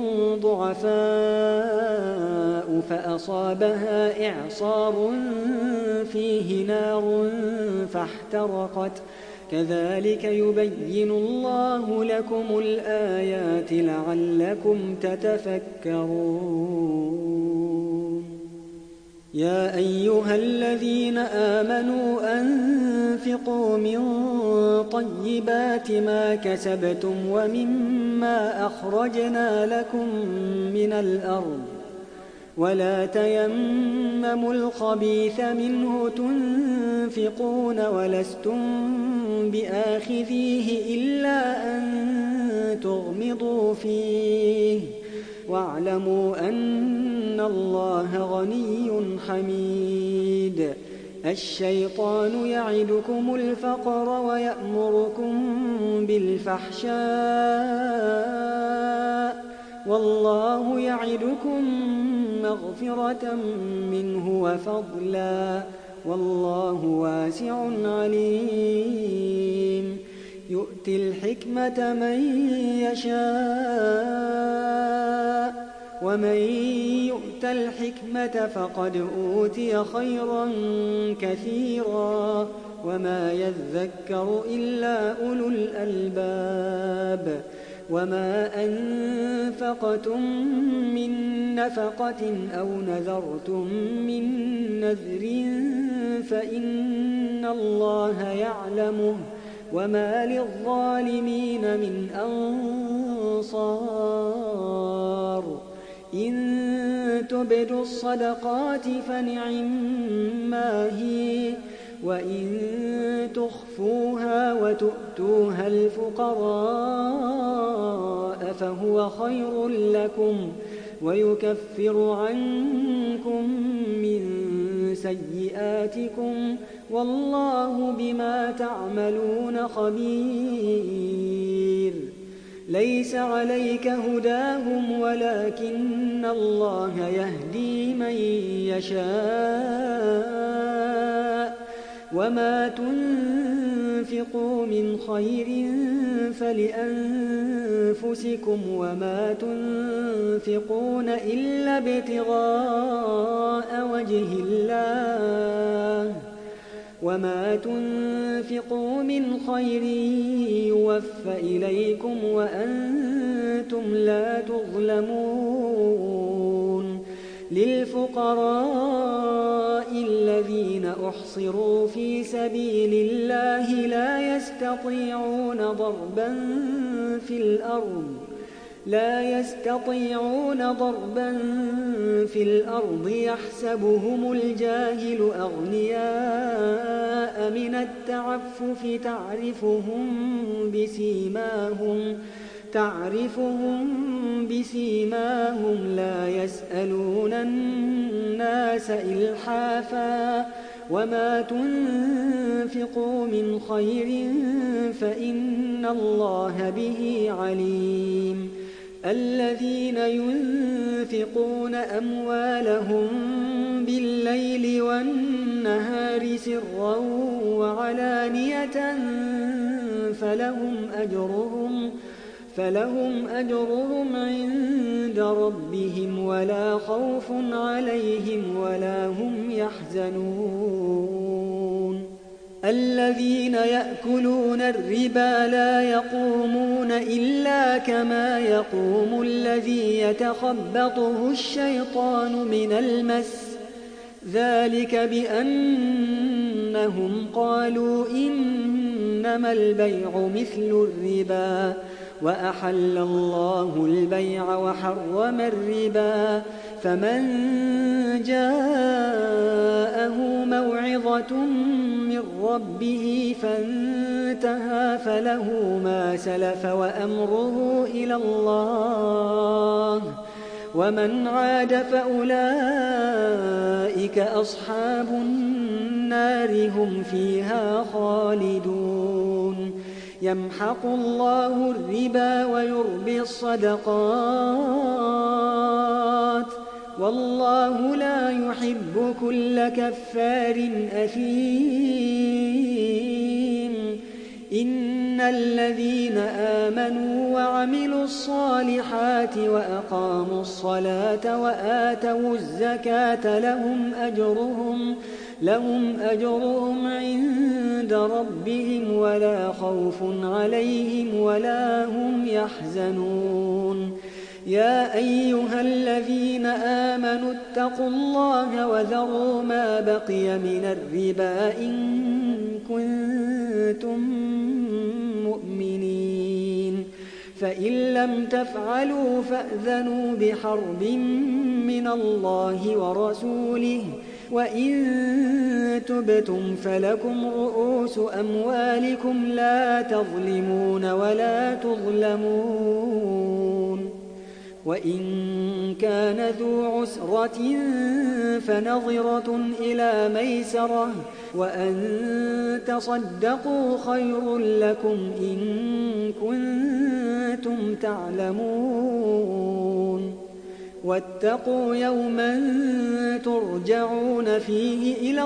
ضعفاء فأصابها إعصار فيه نار فاحترقت كذلك يبين الله لكم الآيات لعلكم تتفكرون. يا أيها الذين آمنوا أنفقوا من طيبات ما كسبتم ومما أخرجنا لكم من الأرض ولا تيمموا الخبيث منه تنفقون ولستم بآخذيه إلا أن تغمضوا فيه واعلموا أن الله غني حميد. الشيطان يعدكم الفقر ويأمركم بالفحشاء والله يعدكم مغفرة منه وفضلا والله واسع عليم. يؤتي الحكمة من يشاء ومن يؤت الحكمة فقد أوتي خيرا كثيرا وما يذكر إلا أولو الألباب. وما أنفقتم من نفقة أو نذرتم من نذر فإن الله يعلمه وما للظالمين من أنصار. إن تبدوا الصدقات فنعما هي وإن تخفوها وتؤتوها الفقراء فهو خير لكم ويكفر عنكم من سيئاتكم والله بما تعملون خبير. ليس عليك هداهم ولكن الله يهدي من يشاء وما تنفقوا من خير فلأنفسكم وما تنفقون إلا ابتغاء وجه الله وما تنفقوا من خير يوفى إليكم وأنتم لا تظلمون. للفقراء الذين أحصروا في سبيل الله لا يستطيعون ضربا في الأرض لا يستطيعون ضربا في الأرض يحسبهم الجاهل أغنياء من التعفف تعرفهم بسيماهم تعرفهم بسيماهم لا يسألون الناس إلحافا وما تنفقوا من خير فإن الله به عليم. الذين ينفقون أموالهم بالليل والنهار سرا وعلانية فلهم أجرهم فلهم أجرهم عند ربهم ولا خوف عليهم ولا هم يحزنون الذين يأكلون الربا لا يقومون إلا كما يقوم الذي يتخبطه الشيطان من المس ذلك بأنهم قالوا إنما البيع مثل الربا وأحل الله البيع وحرم الربا فمن جاءه موعظة من ربه فانتهى فله ما سلف وأمره إلى الله ومن عاد فأولئك أصحاب النار هم فيها خالدون يمحق الله الربا ويربي الصدقات والله لا يحب كل كفار أثيم إن الذين آمنوا وعملوا الصالحات وأقاموا الصلاة وآتوا الزكاة لهم أجرهم لهم أجرهم عند ربهم ولا خوف عليهم ولا هم يحزنون يا أيها الذين آمنوا اتقوا الله وذروا ما بقي من الربا إن كنتم مؤمنين فإن لم تفعلوا فأذنوا بحرب من الله ورسوله وإن تبتم فلكم رؤوس أموالكم لا تظلمون ولا تظلمون وإن كان ذو عسرة فنظرة إلى ميسرة وأن تصدقوا خير لكم إن كنتم تعلمون واتقوا يوما ترجعون فيه إلى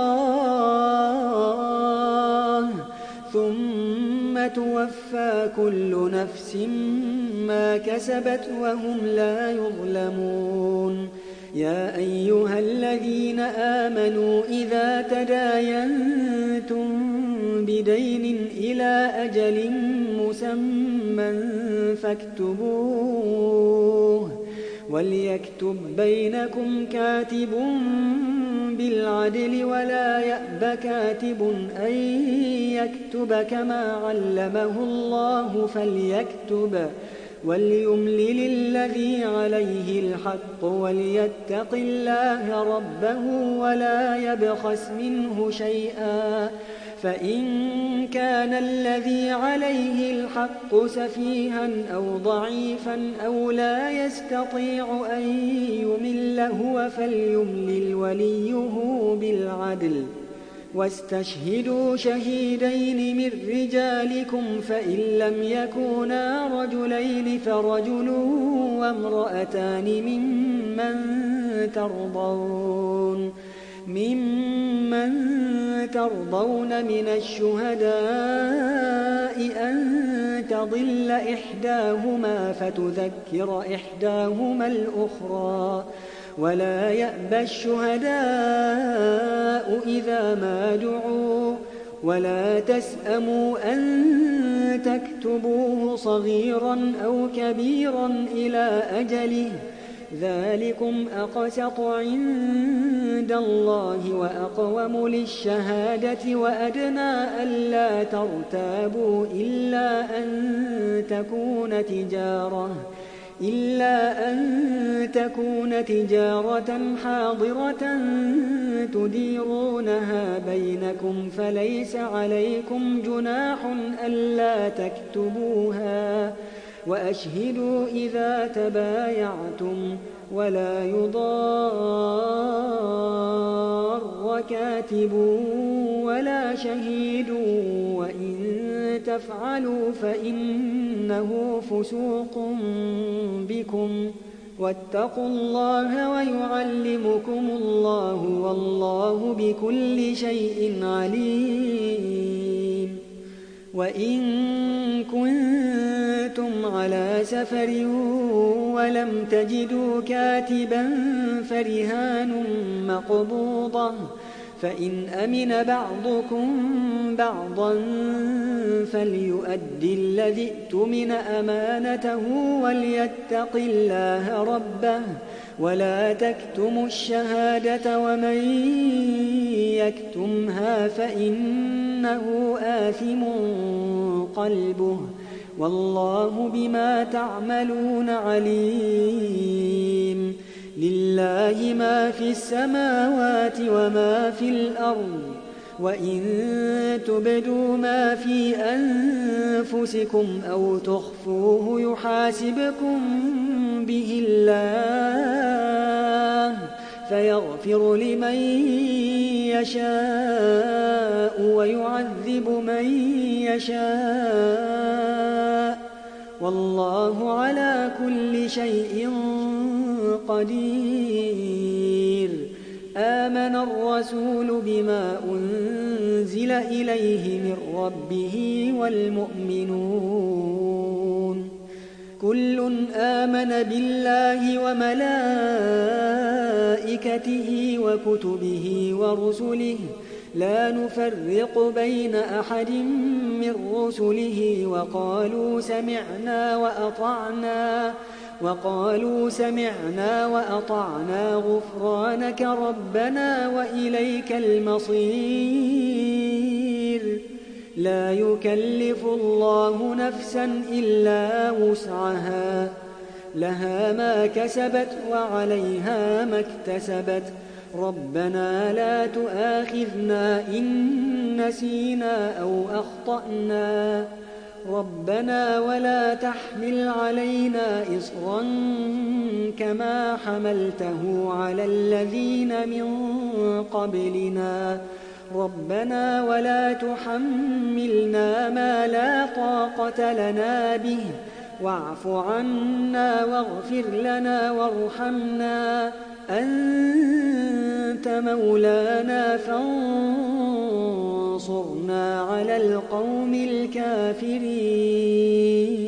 الله ثم توفى كل نفس ما كسبت وهم لا يظلمون يا أيها الذين آمنوا إذا تداينتم بدين إلى أجل مسمى فاكتبوه وليكتب بينكم كاتب بالعدل ولا يأب كاتب أن يكتب كما علمه الله فليكتب وليملل الذي عليه الحق وليتق الله ربه ولا يبخس منه شيئا فإن كان الذي عليه الحق سفيها أو ضعيفا أو لا يستطيع أن يمل هو فليملل وليه بالعدل واستشهدوا شهيدين من رجالكم فإن لم يكونا رجلين فرجل وامرأتان ممن ترضون ممن ترضون من الشهداء أن تضل إحداهما فتذكر إحداهما الأخرى ولا يأبى الشهداء إذا ما دعوا ولا تسأموا أن تكتبوه صغيرا أو كبيرا إلى أجله ذلكم أقسط عند الله وأقوم للشهادة وأدنى ألا ترتابوا إلا أن تكون تجارة إلا أن تكون تجارة حاضرة تديرونها بينكم فليس عليكم جناح ألا تكتبوها وأشهدوا إذا تبايعتم ولا يضار كاتب ولا شهيد وإن تفعلوا فإنه فسوق بكم واتقوا الله ويعلمكم الله والله بكل شيء عليم وإن كنتم على سفر ولم تجدوا كاتبا فرهان مقبوضة، فإن أمن بعضكم بعضا فليؤد الذي اؤتمن أمانته وليتق الله ربه ولا تكتموا الشهادة ومن يكتمها فإنه آثم قلبه والله بما تعملون عليم. لله ما في السماوات وما في الأرض، وإن تبدوا ما في أنفسكم أو تخفوه يحاسبكم به الله فيغفر لمن يشاء ويعذب من يشاء والله على كل شيء قدير. آمن الرسول بما أنزل إليه من ربه والمؤمنون كل آمن بالله وملائكته وكتبه ورسله لا نفرق بين أحد من رسله وقالوا سمعنا وأطعنا وقالوا سمعنا وأطعنا غفرانك ربنا وإليك المصير. لا يكلف الله نفسا إلا وسعها لها ما كسبت وعليها ما اكتسبت ربنا لا تؤاخذنا إن نسينا أو أخطأنا ربنا ولا تحمل علينا إصرا كما حملته على الذين من قبلنا ربنا ولا تحملنا ما لا طاقة لنا به واعف عنا واغفر لنا وارحمنا أنت مولانا فانصرنا على القوم الكافرين.